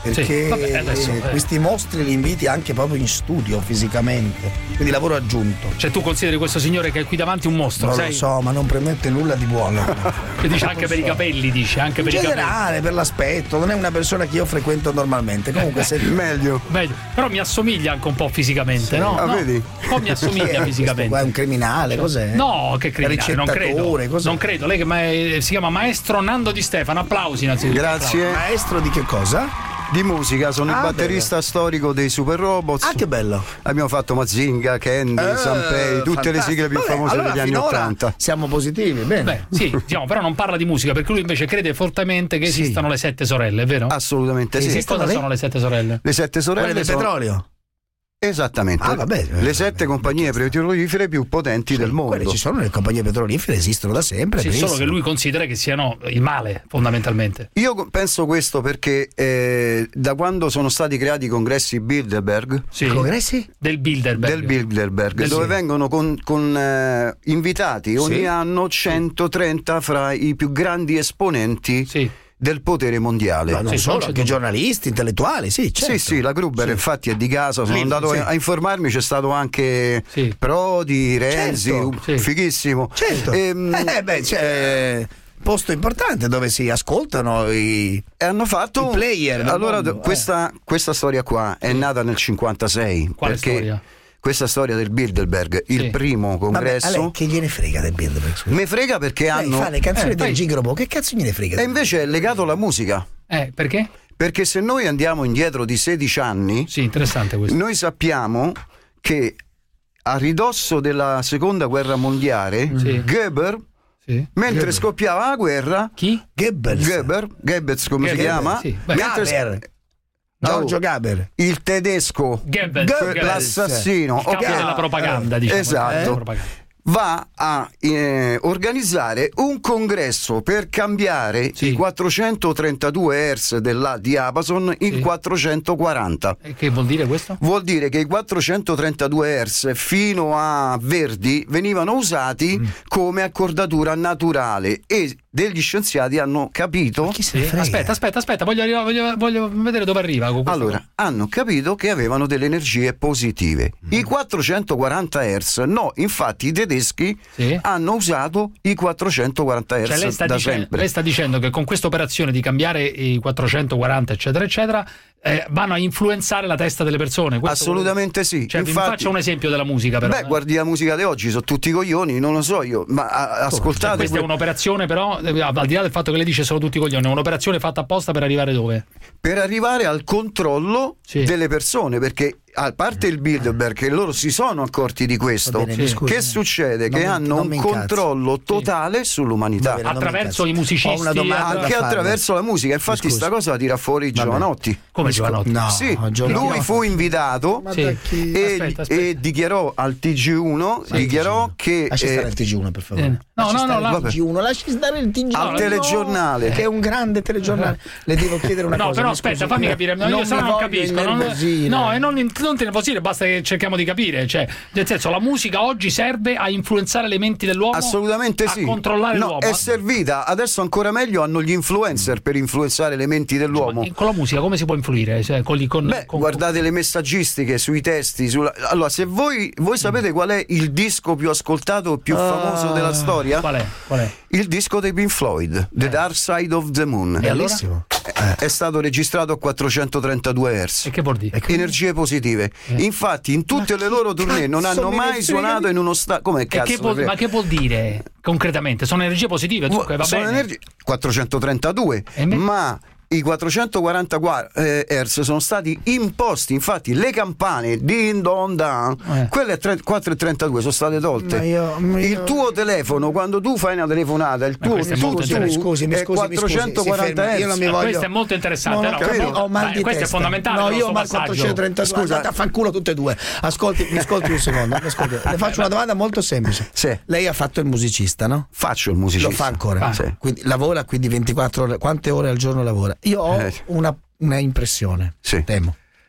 perché Sì, vabbè, adesso, eh. questi mostri li inviti anche proprio in studio fisicamente, quindi lavoro aggiunto. Cioè tu consideri questo signore che è qui davanti un mostro, Non sai? lo so, ma non promette nulla di buono. Che dice anche per i capelli, dice anche In per i capelli. generale, per l'aspetto, non è una persona che io frequento normalmente. Comunque se meglio. Meglio. Però mi assomiglia anche un po' fisicamente, no? Ah, no? vedi? Un po' mi assomiglia fisicamente. Qua è un criminale, cos'è? No, che criminale, non credo. Ricettatore, cos'è? Non credo. Lei che ma è- si chiama Maestro Nando Di Stefano. Applausi innanzitutto. Grazie. Maestro di che cosa? Di musica, sono Ah, il batterista storico dei Super Robots. Ah, che bello. Abbiamo fatto Mazinga, Candy, Eh, Sanpei, tutte le sigle più Vabbè, famose allora, degli anni finora ottanta. Siamo positivi, bene. Beh, sì, diciamo, però non parla di musica perché lui invece crede fortemente che Sì. esistano le sette sorelle, è vero? Assolutamente sì. Che cosa le- sono le sette sorelle? Le sette sorelle Quelle del sono... petrolio. Esattamente. Ah, vabbè. Le sette compagnie petrolifere più potenti del Quelle mondo. ci sono, le compagnie petrolifere esistono da sempre. Sì, solo benissimo. che lui considera che siano il male, fondamentalmente. Io penso questo perché eh, da quando sono stati creati i congressi Bilderberg, Sì. Congressi? Del Bilderberg. del Bilderberg, Del- dove sì. vengono con, con, eh, invitati ogni Sì. anno centotrenta fra i più grandi esponenti Sì. del potere mondiale. No, non Sì, solo, non c'è anche dubbio. giornalisti, intellettuali, sì, certo. Sì, sì, la Gruber infatti è di casa, sono Lì, andato sì. a informarmi, c'è stato anche Sì. Prodi, Renzi, Certo, un- sì. fighissimo. Certo. Ehm, Eh beh, c'è posto importante dove si ascoltano i e hanno fatto i player del allora mondo, questa, questa storia qua è nata nel cinquantasei. Quale perché storia? questa storia del Bilderberg, Sì. il primo Vabbè, a congresso, lei che gliene frega del Bilderberg? scusa? me frega perché Lei hanno fa le canzoni Eh, del poi- Gigrobo, che cazzo gliene frega? e invece è legato alla musica. Eh, perché? Perché se noi andiamo indietro di sedici anni, Sì, interessante questo. noi sappiamo che a ridosso della seconda guerra mondiale, Sì. Goebbels, Sì. mentre scoppiava la guerra, Chi? Goebbels. Goebbels, Goebbels come si Goebbels, chiama? sì. Beh, Mentre- Gaber. Giorgio Oh, Gaber. il tedesco, Goebbels, que- Goebbels. l'assassino, Il capo ok, della propaganda, diciamo. esatto. Eh, propaganda. va a eh, organizzare un congresso per cambiare Sì. i quattrocentotrentadue hertz della diapason in Sì. quattrocentoquaranta. E che vuol dire questo? Vuol dire che i quattrocentotrentadue hertz fino a Verdi venivano usati Mm. come accordatura naturale e degli scienziati hanno capito. Chi se Sì. ne frega? Aspetta, aspetta, aspetta, voglio, arrivare, voglio, voglio vedere dove arriva. con questo. Allora, hanno capito che avevano delle energie positive. I quattrocentoquaranta hertz no, infatti i tedeschi Sì. hanno usato i quattrocentoquaranta hertz Cioè lei sta, da dice- sempre. lei sta dicendo che con questa operazione di cambiare i quattrocentoquaranta eccetera eccetera eh, vanno a influenzare la testa delle persone. Questo Assolutamente sì. Cioè, vi Infatti- faccio un esempio della musica però. Beh, eh. guardi la musica di oggi, sono tutti coglioni, non lo so io, ma a- Cioè, ascoltate. questa è que- un'operazione però, eh, al di là del fatto che lei dice sono tutti coglioni, è un'operazione fatta apposta per arrivare dove? per arrivare al controllo Sì. delle persone, perché a parte il Bilderberg che loro si sono accorti di questo, Va bene, mi che scusi. succede? Non che mi- hanno non un mi incazzo. controllo totale sull'umanità. Va bene, non mi Attraverso incazzo. i musicisti, Ho una domanda Anche da farle. attraverso la musica, infatti scusi. sta cosa la tira fuori bene. Giovanotti. Come Mi scu- Giovanotti? No, Sì, Giovanotti. lui fu invitato Ma Sì. da chi? e, Aspetta, aspetta. e dichiarò al T G uno dichiarò che Lasci eh, stare il T G uno, per favore. Eh, no, Lasci no, stare no, il la- T G uno, lasci stare il T G uno. al telegiornale. Che è un grande telegiornale. Le devo chiedere una No, cosa. però mi aspetta, scusi. fammi capire. No, io Non se no mi non voglio capisco. Non, innervosire. no, e non, non ti nervosire, basta che cerchiamo di capire. Cioè, nel senso, la musica oggi serve a influenzare le menti dell'uomo? Assolutamente a sì. controllare no, l'uomo? è servita. Adesso ancora meglio hanno gli influencer per influenzare le menti dell'uomo. Ma con la musica come si può influire? Cioè, con, gli- con, Beh, con- guardate le messaggistiche sui testi. Sulla... Allora, se voi, voi sapete qual è il disco più ascoltato, più famoso della storia? Qual è? Qual è? Il disco dei Pink Floyd, The Dark Side of the Moon. E allora? Bellissimo. Eh, È stato registrato a quattrocentotrentadue hertz. E che vuol dire? Energie positive. Infatti, in tutte le loro tournée non cazzo hanno me ne mai frega suonato di- in uno stadio. Come E cazzo? che vuol- me ne ma che vuol dire concretamente? Sono energie positive? Dunque, va sono bene. energie quattrocentotrentadue, E me- ma i quattrocentoquaranta gua- eh, hertz sono stati imposti, infatti le campane din don dan, Eh. quelle tre- quattro e trentadue sono state tolte. Ma io- ma io- Il tuo telefono, quando tu fai una telefonata, il tuo questo è molto tu- interessante. Scusi, mi è scusi, mi scusi, si quattrocentoquaranta fermi. Io non hertz. mi Eh, voglio. questo è molto interessante, No, no, non capito, capito? ho mal Dai, di questo è testa. fondamentale, No, il io ho nostro mal passaggio. quattrocentotrentadue. Scusa. Andate a fanculo tutte e due. Ascolti, mi ascolti un secondo. mi ascolti. Le faccio una domanda molto semplice. Sì. Lei ha fatto il musicista, no? Faccio il musicista. Lo fa ancora. Ah, sì. Quindi lavora quindi ventiquattro ore. Quante ore al giorno lavora? Io ho Eh. una, una impressione. Sì. Temo.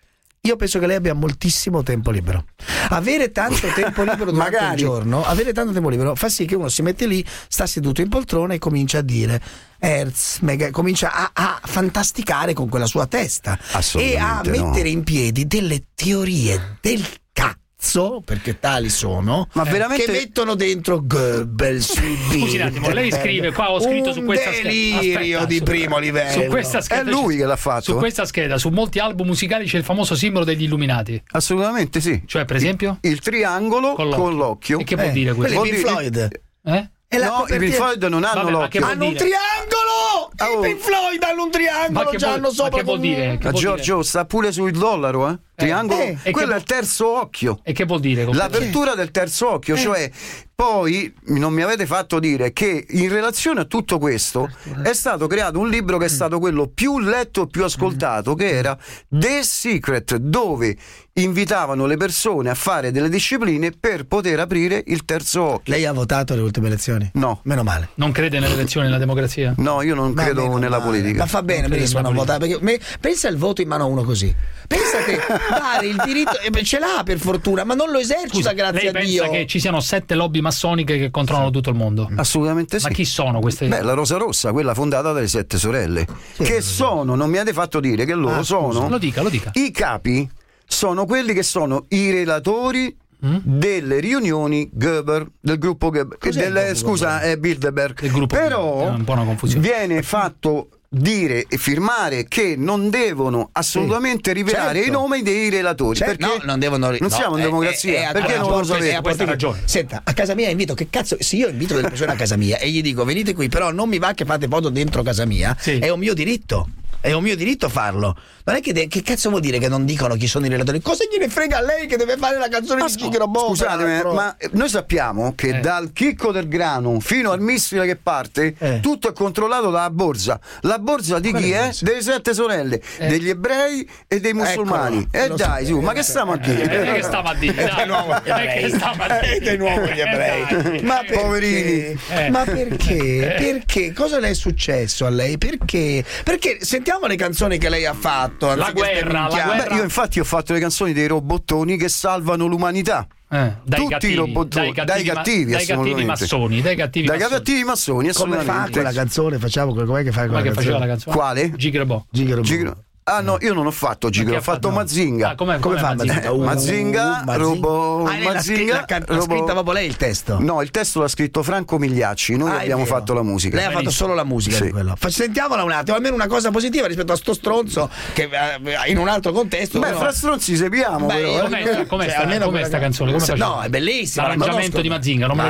Io penso che lei abbia moltissimo tempo libero. Avere tanto tempo libero durante il giorno, avere tanto tempo libero fa sì che uno si mette lì, sta seduto in poltrona e comincia a dire Hertz, mega, comincia a, a fantasticare con quella sua testa e a mettere no. in piedi delle teorie del cazzo, perché tali sono, ma veramente che mettono dentro Goebbels. Scusi un attimo, lei scrive qua, ho scritto un su questa scheda, delirio aspetta, di su, primo livello. Su questa scheda, è lui che l'ha fatto. Su questa scheda, su molti album musicali c'è il famoso simbolo degli Illuminati. Assolutamente sì. Cioè, per esempio, il, il triangolo con l'occhio. con l'occhio. E che vuol eh, dire questo? Quelli Pink Floyd. Eh? No, i Pink Floyd non hanno Vabbè, l'occhio. Hanno un triangolo! Oh. I Pink Floyd hanno un triangolo, già hanno sopra. Che vuol dire? Ma Giorgio sta pure sul dollaro, eh? Triangolo, eh, eh, quello è il terzo occhio. E che vuol dire? L'apertura del terzo occhio, eh. cioè poi non mi avete fatto dire che in relazione a tutto questo è stato creato un libro che è stato quello più letto e più ascoltato, che era The Secret, dove invitavano le persone a fare delle discipline per poter aprire il terzo occhio. Lei ha votato alle ultime elezioni? No. Meno male. Non crede nelle elezioni e nella democrazia? No, io non Ma credo nella male. politica. Ma fa bene, benissimo non votare, perché me, pensa al voto in mano a uno così. Pensa che dare il diritto, eh, ce l'ha per fortuna, ma non lo esercita. Scusa, grazie lei a pensa Dio. che ci siano sette lobby massoniche che controllano tutto il mondo? Assolutamente sì. Ma chi sono queste? Beh, la Rosa Rossa, quella fondata dalle sette sorelle, sì, che sono, non mi avete fatto dire che loro ah, sono lo dica, lo dica. i capi, sono quelli che sono i relatori mm? delle riunioni Goebbels, del gruppo Goebbels, del, scusa, è Bilderberg. Però è un po' una confusione. Viene fatto dire e firmare che non devono assolutamente sì, rivelare certo. i nomi dei relatori, certo. perché no, non devono ri- non no, siamo in democrazia, è, è, perché è, non lo sapete? Questa ragione. Senta, a casa mia invito, che cazzo, se io invito delle persone a casa mia e gli dico venite qui, però non mi va che fate foto dentro casa mia, sì. è un mio diritto. È un mio diritto farlo. Non è che, de- che cazzo vuol dire che non dicono chi sono i relatori? Cosa gliene frega a lei che deve fare la canzone ma di Gigero Bob? Scusatemi, ma noi sappiamo che eh. dal chicco del grano fino al missile che parte, eh. tutto è controllato dalla borsa. La borsa di chi è? Delle sette sorelle, eh. degli ebrei e dei musulmani. E eh dai, su, ma che stiamo a dire? Eh, che stiamo a dire? E di nuovo gli ebrei. E di nuovo gli ebrei. Ma poverini. Eh. Ma perché? Perché? Cosa le è successo a lei? Perché? Perché sentiamo le canzoni che lei ha fatto. La guerra, la guerra. Beh, io infatti ho fatto le canzoni dei robottoni che salvano l'umanità. Eh, dai tutti cattivi, i robottoni, dai cattivi, dai cattivi, dai cattivi massoni, dai cattivi dai massoni. cattivi massoni, assolutamente. Come fa quella canzone? Facciamo com'è che fa quella che faceva la canzone? Quale? Gigero Bob. Gigero Bob. Ah no, io non ho fatto Gigero, ho fatto no. Mazinga. Ah, com'è, come com'è fa Mazinga? Uh, Mazinga, Mazinga, Robo, ah, Mazinga, l'ha, l'ha, l'ha scritto proprio lei il testo? No, il testo l'ha scritto Franco Migliacci, noi ah, abbiamo fatto la musica. Lei ha fatto solo la musica sì. di quello. Sentiamola un attimo, almeno una cosa positiva rispetto a sto stronzo che eh, in un altro contesto. Beh, no. fra stronzi sepiamo. Beh, però, com'è, eh. com'è, cioè, sta, almeno com'è sta canzone? Come faceva? No, è bellissima. L'arrangiamento di Mazinga, non me lo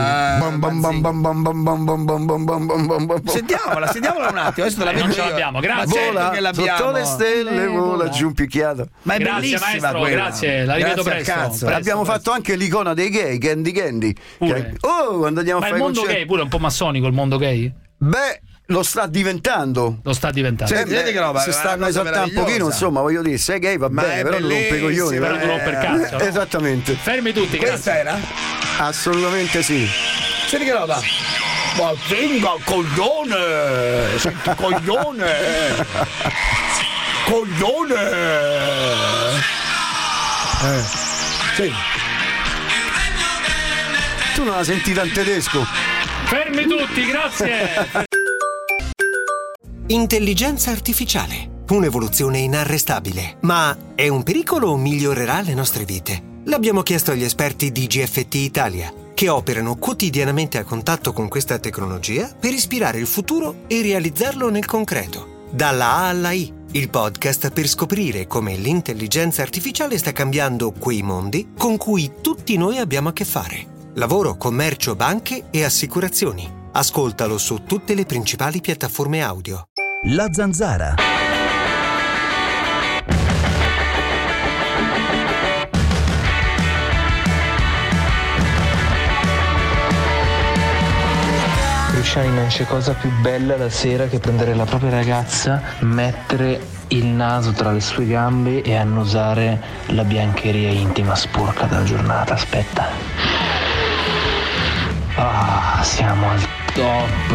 ricordo più. Sentiamola, sentiamola un attimo. Adesso la eh, non ce l'abbiamo, grazie. Vola sotto le stelle, vola giù un picchiato. Ma è grazie, bellissima maestro, quella. grazie, la rivedo presto, presto. Abbiamo presto. fatto anche l'icona dei gay, Candy Candy. Che... Oh, quando andiamo Ma a fare il mondo concerti... gay pure è un po' massonico, il mondo gay? Beh, lo sta diventando. Lo sta diventando. Cioè, beh, che roba, se stanno esaltando un pochino, insomma, voglio dire, sei gay va ma bene, però non rompe i coglioni. Però non rompe il cazzo. No? Esattamente. Fermi tutti, questa grazie. era? Assolutamente sì. Senti che roba. Ma venga, coglione! Senti, coglione! Coglione! Eh, sì. Tu non la sentita in tedesco? Fermi tutti, grazie! Intelligenza artificiale, un'evoluzione inarrestabile. Ma è un pericolo o migliorerà le nostre vite? L'abbiamo chiesto agli esperti di G F T Italia, che operano quotidianamente a contatto con questa tecnologia per ispirare il futuro e realizzarlo nel concreto. Dalla A alla I, il podcast per scoprire come l'intelligenza artificiale sta cambiando quei mondi con cui tutti noi abbiamo a che fare. Lavoro, commercio, banche e assicurazioni. Ascoltalo su tutte le principali piattaforme audio. La Zanzara. Cruciani, non c'è cosa più bella la sera che prendere la propria ragazza, mettere il naso tra le sue gambe e annusare la biancheria intima sporca della giornata. Aspetta. Ah, siamo al top.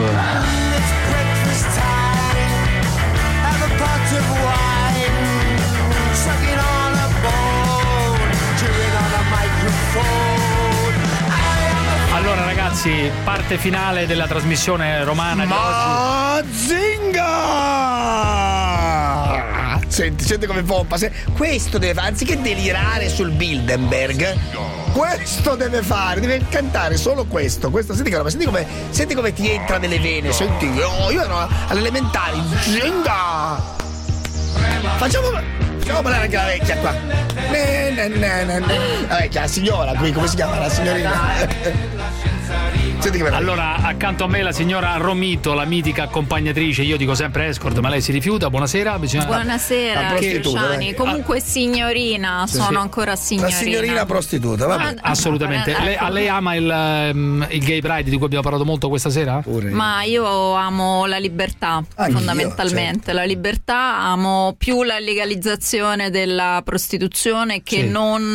ragazzi, parte finale della trasmissione romana di oggi. Mazinga! Senti, senti come pompa. Se- questo deve fare, anziché delirare sul Bilderberg, questo deve fare, deve cantare solo questo. Questo, senti che roba, senti come, senti come ti entra nelle vene. Senti, oh, io ero all'elementare. Zinga! Facciamo, facciamo parlare anche la vecchia qua. Ne, ne, ne, ne, ne. La vecchia, la signora qui, come si chiama la signorina? Senti che allora, accanto a me la signora Romito, la mitica accompagnatrice, io dico sempre escort, ma lei si rifiuta. Buonasera. Bisogna... Buonasera, Luciani. Comunque signorina, sono sì. ancora signorina. La signorina prostituta, vabbè. Ah, assolutamente. Lei, a lei ama il, um, il gay pride di cui abbiamo parlato molto questa sera? Pure. Ma io amo la libertà, Anch'io, fondamentalmente. Certo. La libertà, amo più la legalizzazione della prostituzione che sì. non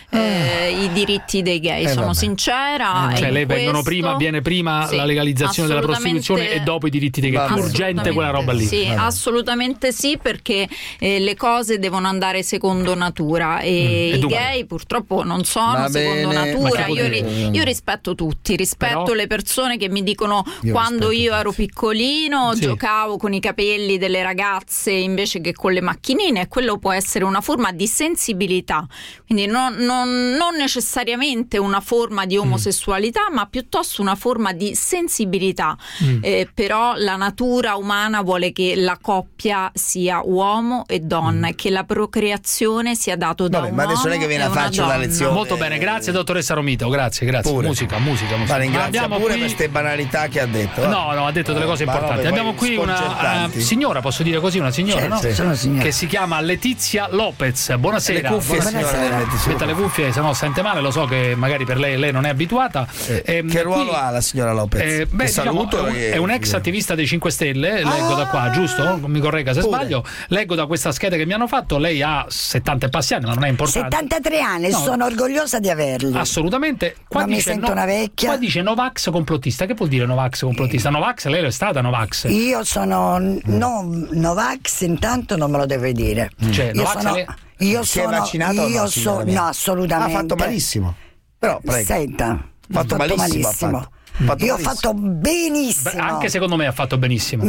eh, i diritti dei gay. Eh, sono vabbè. sincera. Cioè, e lei questo... vengono prima, viene prima sì, la legalizzazione della prostituzione e dopo i diritti dei gay. Più urgente quella roba lì. Sì, vabbè. Assolutamente sì, perché eh, le cose devono andare secondo natura e Mm. i E gay purtroppo non sono Va secondo bene. natura. Ma che Io, vuol dire? ri- io rispetto tutti, rispetto Però- le persone che mi dicono Io quando rispetto io ero piccolino Sì. giocavo con i capelli delle ragazze invece che con le macchinine, e quello può essere una forma di sensibilità, quindi non, non- non necessariamente una forma di omosessualità, ma piuttosto una forma di sensibilità. Mm. Eh, però la natura umana vuole che la coppia sia uomo e donna, e che la procreazione sia dato da Vabbè, un ma adesso uomo non è che viene e a una farci una donna. lezione. Molto bene, grazie dottoressa Romito, grazie, grazie. Pure. Musica, musica, musica. Ma ringrazia Abbiamo pure qui- queste banalità che ha detto. va. No, no, ha detto delle cose Ma importanti. robe Abbiamo poi qui una sconcertanti. eh, signora, posso dire così, una signora, Certo, no? sì. Sono signora. Che si chiama Letizia Lopez. Buonasera. Le cuffie, Buonasera. signora, le metti su. Metta le cuffie, se no sente male, lo so che magari per lei lei non è abituata. Ehm, Che ruolo qui- ha la signora Lopez? Eh, beh, Che diciamo, saluto è, un, e- è un ex attivista dei cinque Stelle, leggo da qua, giusto? Mi corregga se Pure. sbaglio. Leggo da questa scheda che mi hanno fatto, lei ha settanta e passi anni, ma non è importante. settantatré anni, No. sono orgogliosa di averli. Assolutamente. Qua Non mi dice sento no- una vecchia. Qua dice Novax complottista. Che vuol dire Novax complottista? Novax, lei è stata Novax. Io sono no, Novax, intanto non me lo deve dire. Cioè, io Novax sono, le- io Si è sono vaccinato o io no, so- signora mia? no, assolutamente. Ha fatto malissimo. Però, prego. Senta, Fatto ho malissimo, ha malissimo. fatto. Fatto Io ho malissimo. fatto benissimo. Beh, anche secondo me ha fatto benissimo.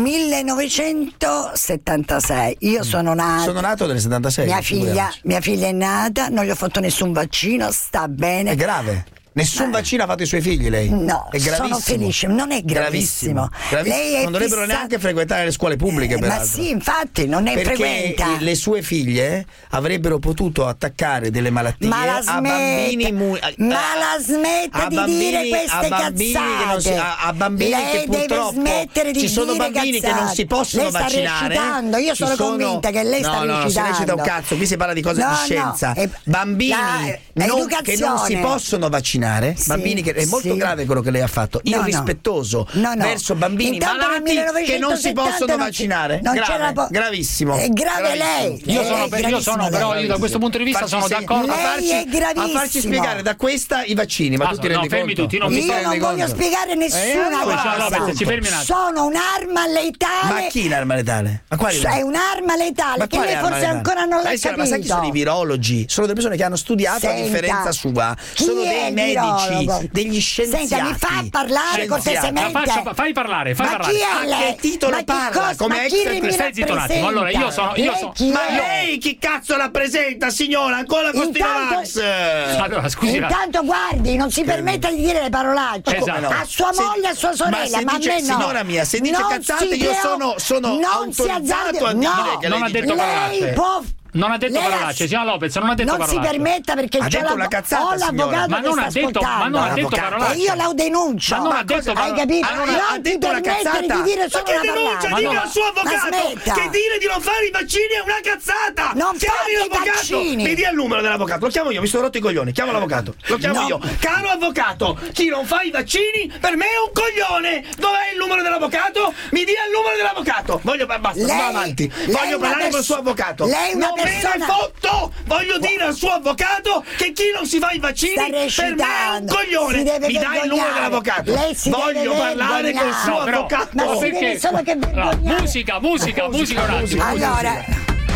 millenovecentosettantasei. Io sono nata. Sono nato nel settantasei. Mia figlia, figuriamoci. mia figlia è nata, non gli ho fatto nessun vaccino, sta bene. È grave. Nessun Eh. vaccino ha fatto i suoi figli, lei? No, è gravissimo. sono felice, non è gravissimo. Gravissimo. Lei è non dovrebbero fissata- neanche frequentare le scuole pubbliche, Eh, ma peraltro. sì, infatti, non ne Perché frequenta. le sue figlie avrebbero potuto attaccare delle malattie Ma la a smetta- bambini mu- a- ma la smetta a di bambini- dire queste a bambini che non si- cazzate. a, a bambini Lei che deve purtroppo smettere di ci sono dire bambini che non cazzate. si possono Lei sta vaccinare. recitando, io Ci sono convinta che lei no, sta no, no, recitando. si recita un cazzo, qui si parla di cose No, di no, scienza. è- Bambini la- non- che non si educazione. possono vaccinare, Sì, bambini che è molto sì. grave quello che lei ha fatto, No, no. irrispettoso No, no. verso bambini Intanto nel malati che non si millenovecentosettanta possono non c- vaccinare. non grave, c'era po- gravissimo. È grave lei. Io Lei sono, è per- io sono gravissima però lei. io da questo punto di vista Farci sono se- d'accordo. a Lei farci, è gravissimo. a farci spiegare da questa i vaccini, ma Ah, tu ti no, rendi fermi conto? tutti, non mi Io stai non rendi voglio conto? spiegare nessuna Eh, cosa. Ciao, Lopez, ci fermi un attimo. Sono un'arma letale. Ma chi l'arma letale? Ma quali È un'arma letale Ma che quale lei arma forse letale? ancora non l'ha Eh, signora, capito. ma sai chi sono i virologi? Sono delle persone che hanno studiato a Senta, differenza sua. chi Sono è dei il medici, virologo? degli scienziati. Senta, mi fa parlare Scienziati. cortesemente. Ma faccia- fai parlare, fai Ma parlare. chi è A lei? che titolo Ma chi parla? cosa- Come ma ex chi presidente? mi Stai zitto un attimo. Allora, io sono- io Lei sono- chi Ma è? lei chi cazzo la presenta, signora? Ancora con sti Intanto- Novax? Allora, scusi. Intanto guardi, non si permetta di dire le parolacce. Esatto. A sua Se- moglie e a sua sorella, ma se ma, dice- a me no. signora mia, se dice Non cazzate, si io preo- sono- sono non si autorizzato azzardi- a dire no, che non lei ha dice- detto parolacce. Lei può Non ha detto Lei ha- parolacce, signora Lopez, non ha detto non parolacce. si permetta perché Ha c'è detto la- una cazzata, ho signora. l'avvocato Ma che non sta ha detto- ascoltando. ma non ha detto L'avvocato. parolacce. E io la denuncio. Ma non ha detto Hai parolacce. capito? Allora, non ha ti detto una permettere cazzata. di dire Ma solo che una denuncia? parolaccia. Dillo no. al suo Ma avvocato smetta. che dire di non fare i vaccini è una cazzata. Non Chiami fate i l'avvocato. vaccini. Mi dia il numero dell'avvocato. Lo chiamo io, mi sono rotto i coglioni. Chiamo l'avvocato. Lo chiamo No. io. Caro avvocato, chi non fa i vaccini per me è un coglione. Dov'è il numero dell'avvocato? Mi dia il numero dell'avvocato. Voglio basta, Lei- va avanti. lei Voglio una parlare col pers- suo avvocato. lei una non me persona- ne fotto. Voglio dire al suo avvocato che chi non si fa i vaccini Sta per me è un recitando. coglione. Si deve Mi dai il numero vergognare. dell'avvocato. Lei si Voglio deve parlare col vergognare. suo No, però- avvocato. Ma No, si perché? deve solo che No, vergognare. musica, musica, musica un attimo. Allora,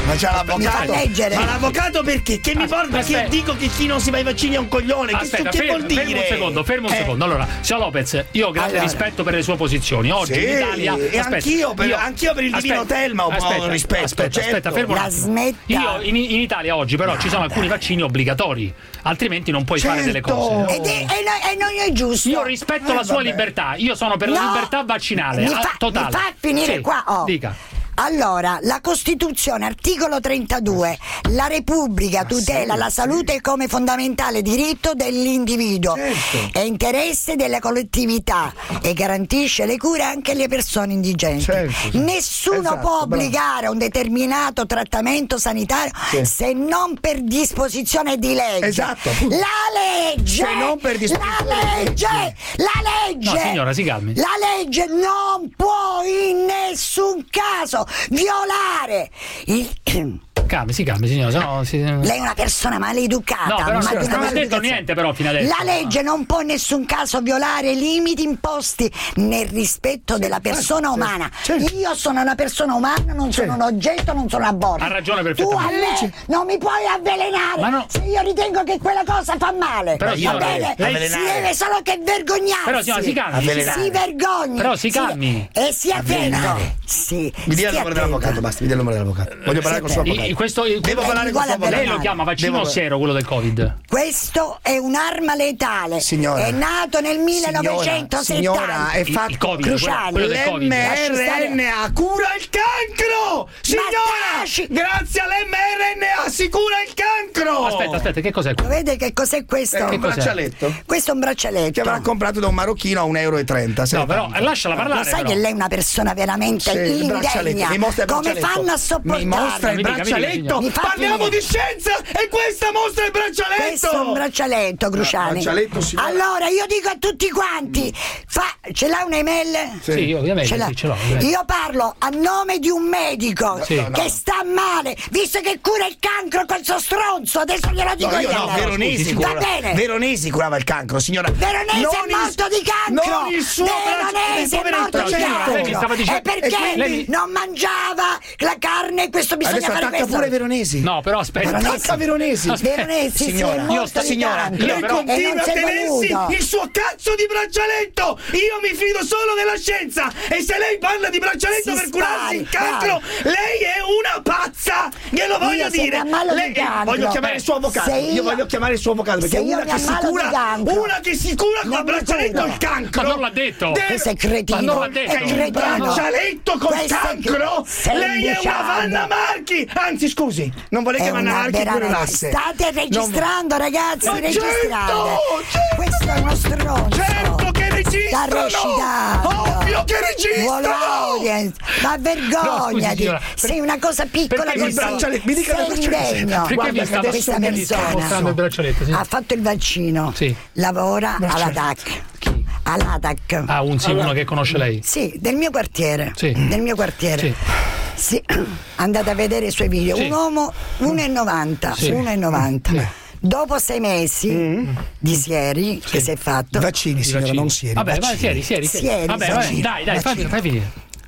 Ma c'è l'avvocato. Mi fa leggere. Ma l'avvocato perché? Che mi porta che dico che chi non si va ai vaccini è un coglione? Aspetta, che, che fermo, vuol dire? fermo un secondo, fermo un Eh. secondo. Allora, signor Lopez, io ho grande Allora. rispetto per le sue posizioni. Oggi Sì, in Italia. e aspetta, anch'io per- anch'io per il Divino Telma ho un po' aspetta, rispetto, Aspetta, certo. aspetta, fermo un La attimo. smetta. Io in, in Italia oggi, però, ci sono alcuni vaccini obbligatori, altrimenti non puoi fare delle cose. Ed è, e, no- e non è giusto. Io rispetto Eh, la sua vabbè. libertà, io sono per la No, libertà vaccinale mi ah, fa, totale. mi fa finire Sì, qua. Oh. Dica. Allora, la Costituzione, articolo trentadue, la Repubblica tutela la salute come fondamentale diritto dell'individuo Certo. e interesse della collettività e garantisce le cure anche alle persone indigenti. Certo, sì. Nessuno Esatto, può bravo. obbligare a un determinato trattamento sanitario Sì. se non per disposizione di legge. Esatto, appunto. La legge, Se non per disposizione la di legge, legge. la legge, No, signora, si calmi. la legge non può in nessun caso violare il... Calmi, si calmi, signora. Sennò si... Lei è una persona maleducata. No, però ma signora, di una non ha detto maleducazione. niente però fino adesso. La legge non può in nessun caso violare i limiti imposti nel rispetto della persona certo, umana. certo. Io sono una persona umana, non sono un oggetto, non sono un aborto. Ha ragione Tu a perfettamente. me non mi puoi avvelenare Ma no. se io ritengo che quella cosa fa male. Però, Va signora, bene, lei- si deve solo che vergognarsi. Però, signora, si calmi. Si vergogni. Però si Si- calmi. E sia attento. Avvelenare. Sì. Mi dia il stia numero dell'avvocato, attento. basta, mi dia il numero dell'avvocato. Voglio parlare con il suo I- avvocato. questo, il- Devo parlare con il suo Uguale a Lei avvocato. lo chiama vaccino Devo- o siero, quello del Covid? Questo è un'arma letale. Signora. È nato nel millenovecentosettanta. Signora, è fatto Il Covid, Cruciani. quello del Covid. L'mRNA cura il cancro! Signora! taci- Grazie all'mRNA si cura il cancro! Aspetta, aspetta, che cos'è? Lo vede che cos'è questo? È un Che cos'è? braccialetto Questo è un braccialetto. che avrà comprato da un marocchino a un euro e trenta. No, però eh, lasciala Lo parlare. sai però. che lei è una persona veramente Sì, il braccialetto. indegna. Mi mostra il Come braccialetto. fanno a sopportarlo? Mi mostra il Mi dica, mi dica, braccialetto. signora. Mi fa Parliamo finire. di scienza e questa mostra il braccialetto. Questo è un braccialetto, Cruciani. braccialetto, signora. Allora, io dico a tutti quanti, fa, ce l'ha un'email? Sì, io ovviamente Ce l'ha. sì, ce l'ho. ovviamente. Io parlo a nome di un medico Sì. No, no. che sta male, visto che cura il cancro quel suo stronzo, adesso glielo dico No, io io. no, allora. Veronesi Va curava, bene. Veronesi curava il cancro, signora. Veronesi Non è il- morto di cancro. Non il suo Veronesi è braccio- morto il di poveretto, cancro. lei mi stava dicendo- E perché e qui- lei- non mangiava la carne? Questo bisogna Adesso fare attacca questo. pure Veronesi. No, però aspetta. Attacca Veronesi. Veronesi si è Signora, morto io sto- di signora, cancro lei e continua non a si è tenersi voluto. il suo cazzo di braccialetto. Io mi fido solo della scienza e se lei parla di braccialetto Si per curarsi il spari, cancro, lei è una pazza. Glielo voglio Io se dire. mi ammalo di Lei- cancro. voglio chiamare il suo avvocato. Se Io, io- voglio chiamare il suo avvocato perché se io una mi che si ammalo di cura, cancro, una che si cura non col mi braccialetto curo. il cancro. Ma non l'ha detto. Deve- Questo è cretino. Ma non l'ha detto. È cretino. Il braccialetto col Questo è cancro? cre- sei Lei è una imbecille. Vanna Marchi. Anzi, scusi, non vuole È che Vanna una Marchi vera- curasse. State registrando, ragazzi, Ma registrate. certo, certo. Questo è uno stronzo. Certo che registrano. Sta recitando. Ovvio che registrano. Vuole audience. Ma No, scusi, vergognati. signora, Sei una cosa piccola perché così. mi stava- mi dica Sei del braccialetto. indegno. Perché Guarda mi che stava adesso questa mi stava persona mostrando il braccialetto? Sì. ha fatto il vaccino. Sì. Lavora Braccialetto. all'A T A C. Chi? All'A T A C. Ah, un sì, uno che conosce lei. Sì, del mio quartiere. Sì. Del mio quartiere. Sì. Sì. Andate a vedere i suoi video. Sì. Un uomo uno e novanta. Sì. uno e novanta. Sì. Dopo sei mesi di sieri che si è fatto. Vaccini, signora, vaccini. non sieri. Vabbè, vai, vaccini. sieri, sieri. sieri. Sieri, Vabbè, sieri. vai, dai, dai, fai, fai finire.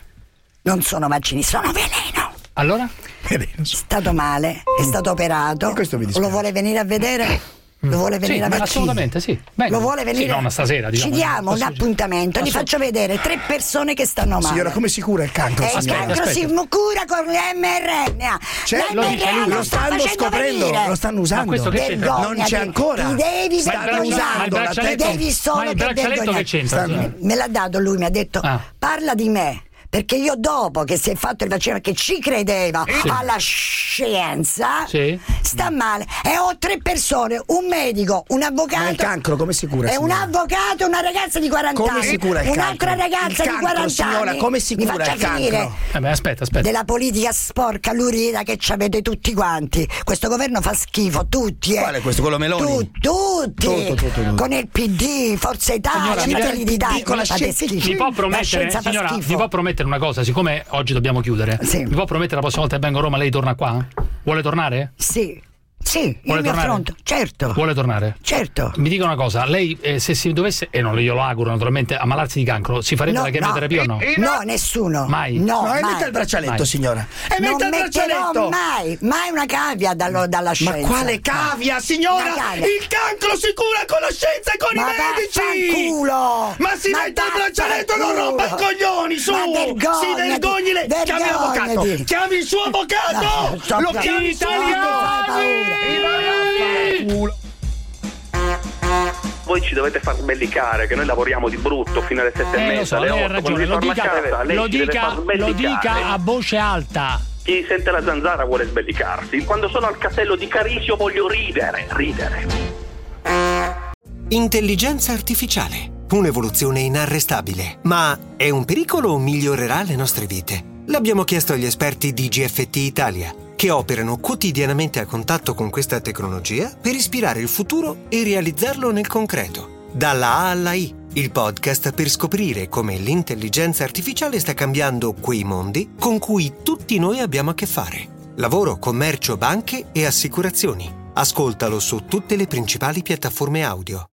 Non sono vaccini, sono veleno. Allora? È stato male, è stato operato. questo mi dispiace. Lo vuole venire a vedere? Lo vuole venire Sì, a vedere? assolutamente, sì. Venga. Lo vuole venire? Sì, non stasera, diciamo. Ci diamo un Assolut- appuntamento, gli assolut- faccio vedere tre persone che stanno male. Signora, come si cura il cancro? E il signora? cancro si cura con l'mRNA. Cioè, lo dice lui, L'mRNA lo sta stanno facendo scoprendo, venire. lo stanno usando. Ma questo che c'entra? Vergognati. Non c'è ancora. Ti devi Stanno vergognare. usando la Ti braccialetto- devi solo ma il che braccialetto vergognare. che c'entra? Me- Me l'ha dato lui, mi ha detto Ah. parla di me. Perché io dopo che si è fatto il vaccino, perché ci credeva Sì. alla scienza, Sì. sta male. E ho tre persone, un medico, un avvocato. Ma il cancro come si cura? E un signora? avvocato e una ragazza di quaranta Come anni. si cura il Un'altra cancro? ragazza Il di cancro, quaranta signora, anni. come si Mi cura faccia il cancro? finire. Eh beh, aspetta, aspetta. Della politica sporca, lurida che ci avete tutti quanti. Questo governo fa schifo, tutti. Eh. Quale questo, quello Meloni? Tu- tutti. Tutto, tutto, tutto. Con il P D, Forza Italia, Signora, Fratelli mi- d'Italia. con la Fate scienza- schifo. Mi può La promettere, scienza fa signora, schifo. mi può promettere una cosa, siccome oggi dobbiamo chiudere. Sì. Mi può promettere la prossima volta che vengo a Roma lei torna qua? Vuole tornare? Sì. Sì, Vuole io mi tornare? affronto, certo. Vuole tornare? Certo. Mi dica una cosa, lei eh, se si dovesse, e non glielo auguro naturalmente, ammalarsi di cancro, si farebbe No, la chemioterapia no. o no? No, nessuno. Mai? No, No, e mai. metta il braccialetto, Mai. signora. E non metta il metterò braccialetto. mai, mai una cavia dallo- dalla Ma scienza. quale cavia, signora? Una cavia. Il cancro si cura con la scienza e con Ma i medici! vaffanculo! Ma si Ma metta il braccialetto, non vaffanculo! rompa i coglioni, su! Ma Si vergognati, vergogni lei! Chiami l'avvocato! vergognati. Chiami il suo avvocato! No, sto Lo piangendo, chiami Italiani! subito! Voi ci dovete far sbellicare che noi lavoriamo di brutto fino alle sette Eh, e lo so, mezza, alle lei ha otto, ragione, quando lo si torna dica, a casa, lei lo, ci deve dica, far lo sbellicare. dica a voce alta. Chi sente la zanzara vuole sbellicarsi. Quando sono al castello di Carisio voglio ridere, ridere. Intelligenza artificiale. Un'evoluzione inarrestabile. Ma è un pericolo o migliorerà le nostre vite? L'abbiamo chiesto agli esperti di G F T Italia, che operano quotidianamente a contatto con questa tecnologia per ispirare il futuro e realizzarlo nel concreto. Dalla A alla I, il podcast per scoprire come l'intelligenza artificiale sta cambiando quei mondi con cui tutti noi abbiamo a che fare. Lavoro, commercio, banche e assicurazioni. Ascoltalo su tutte le principali piattaforme audio.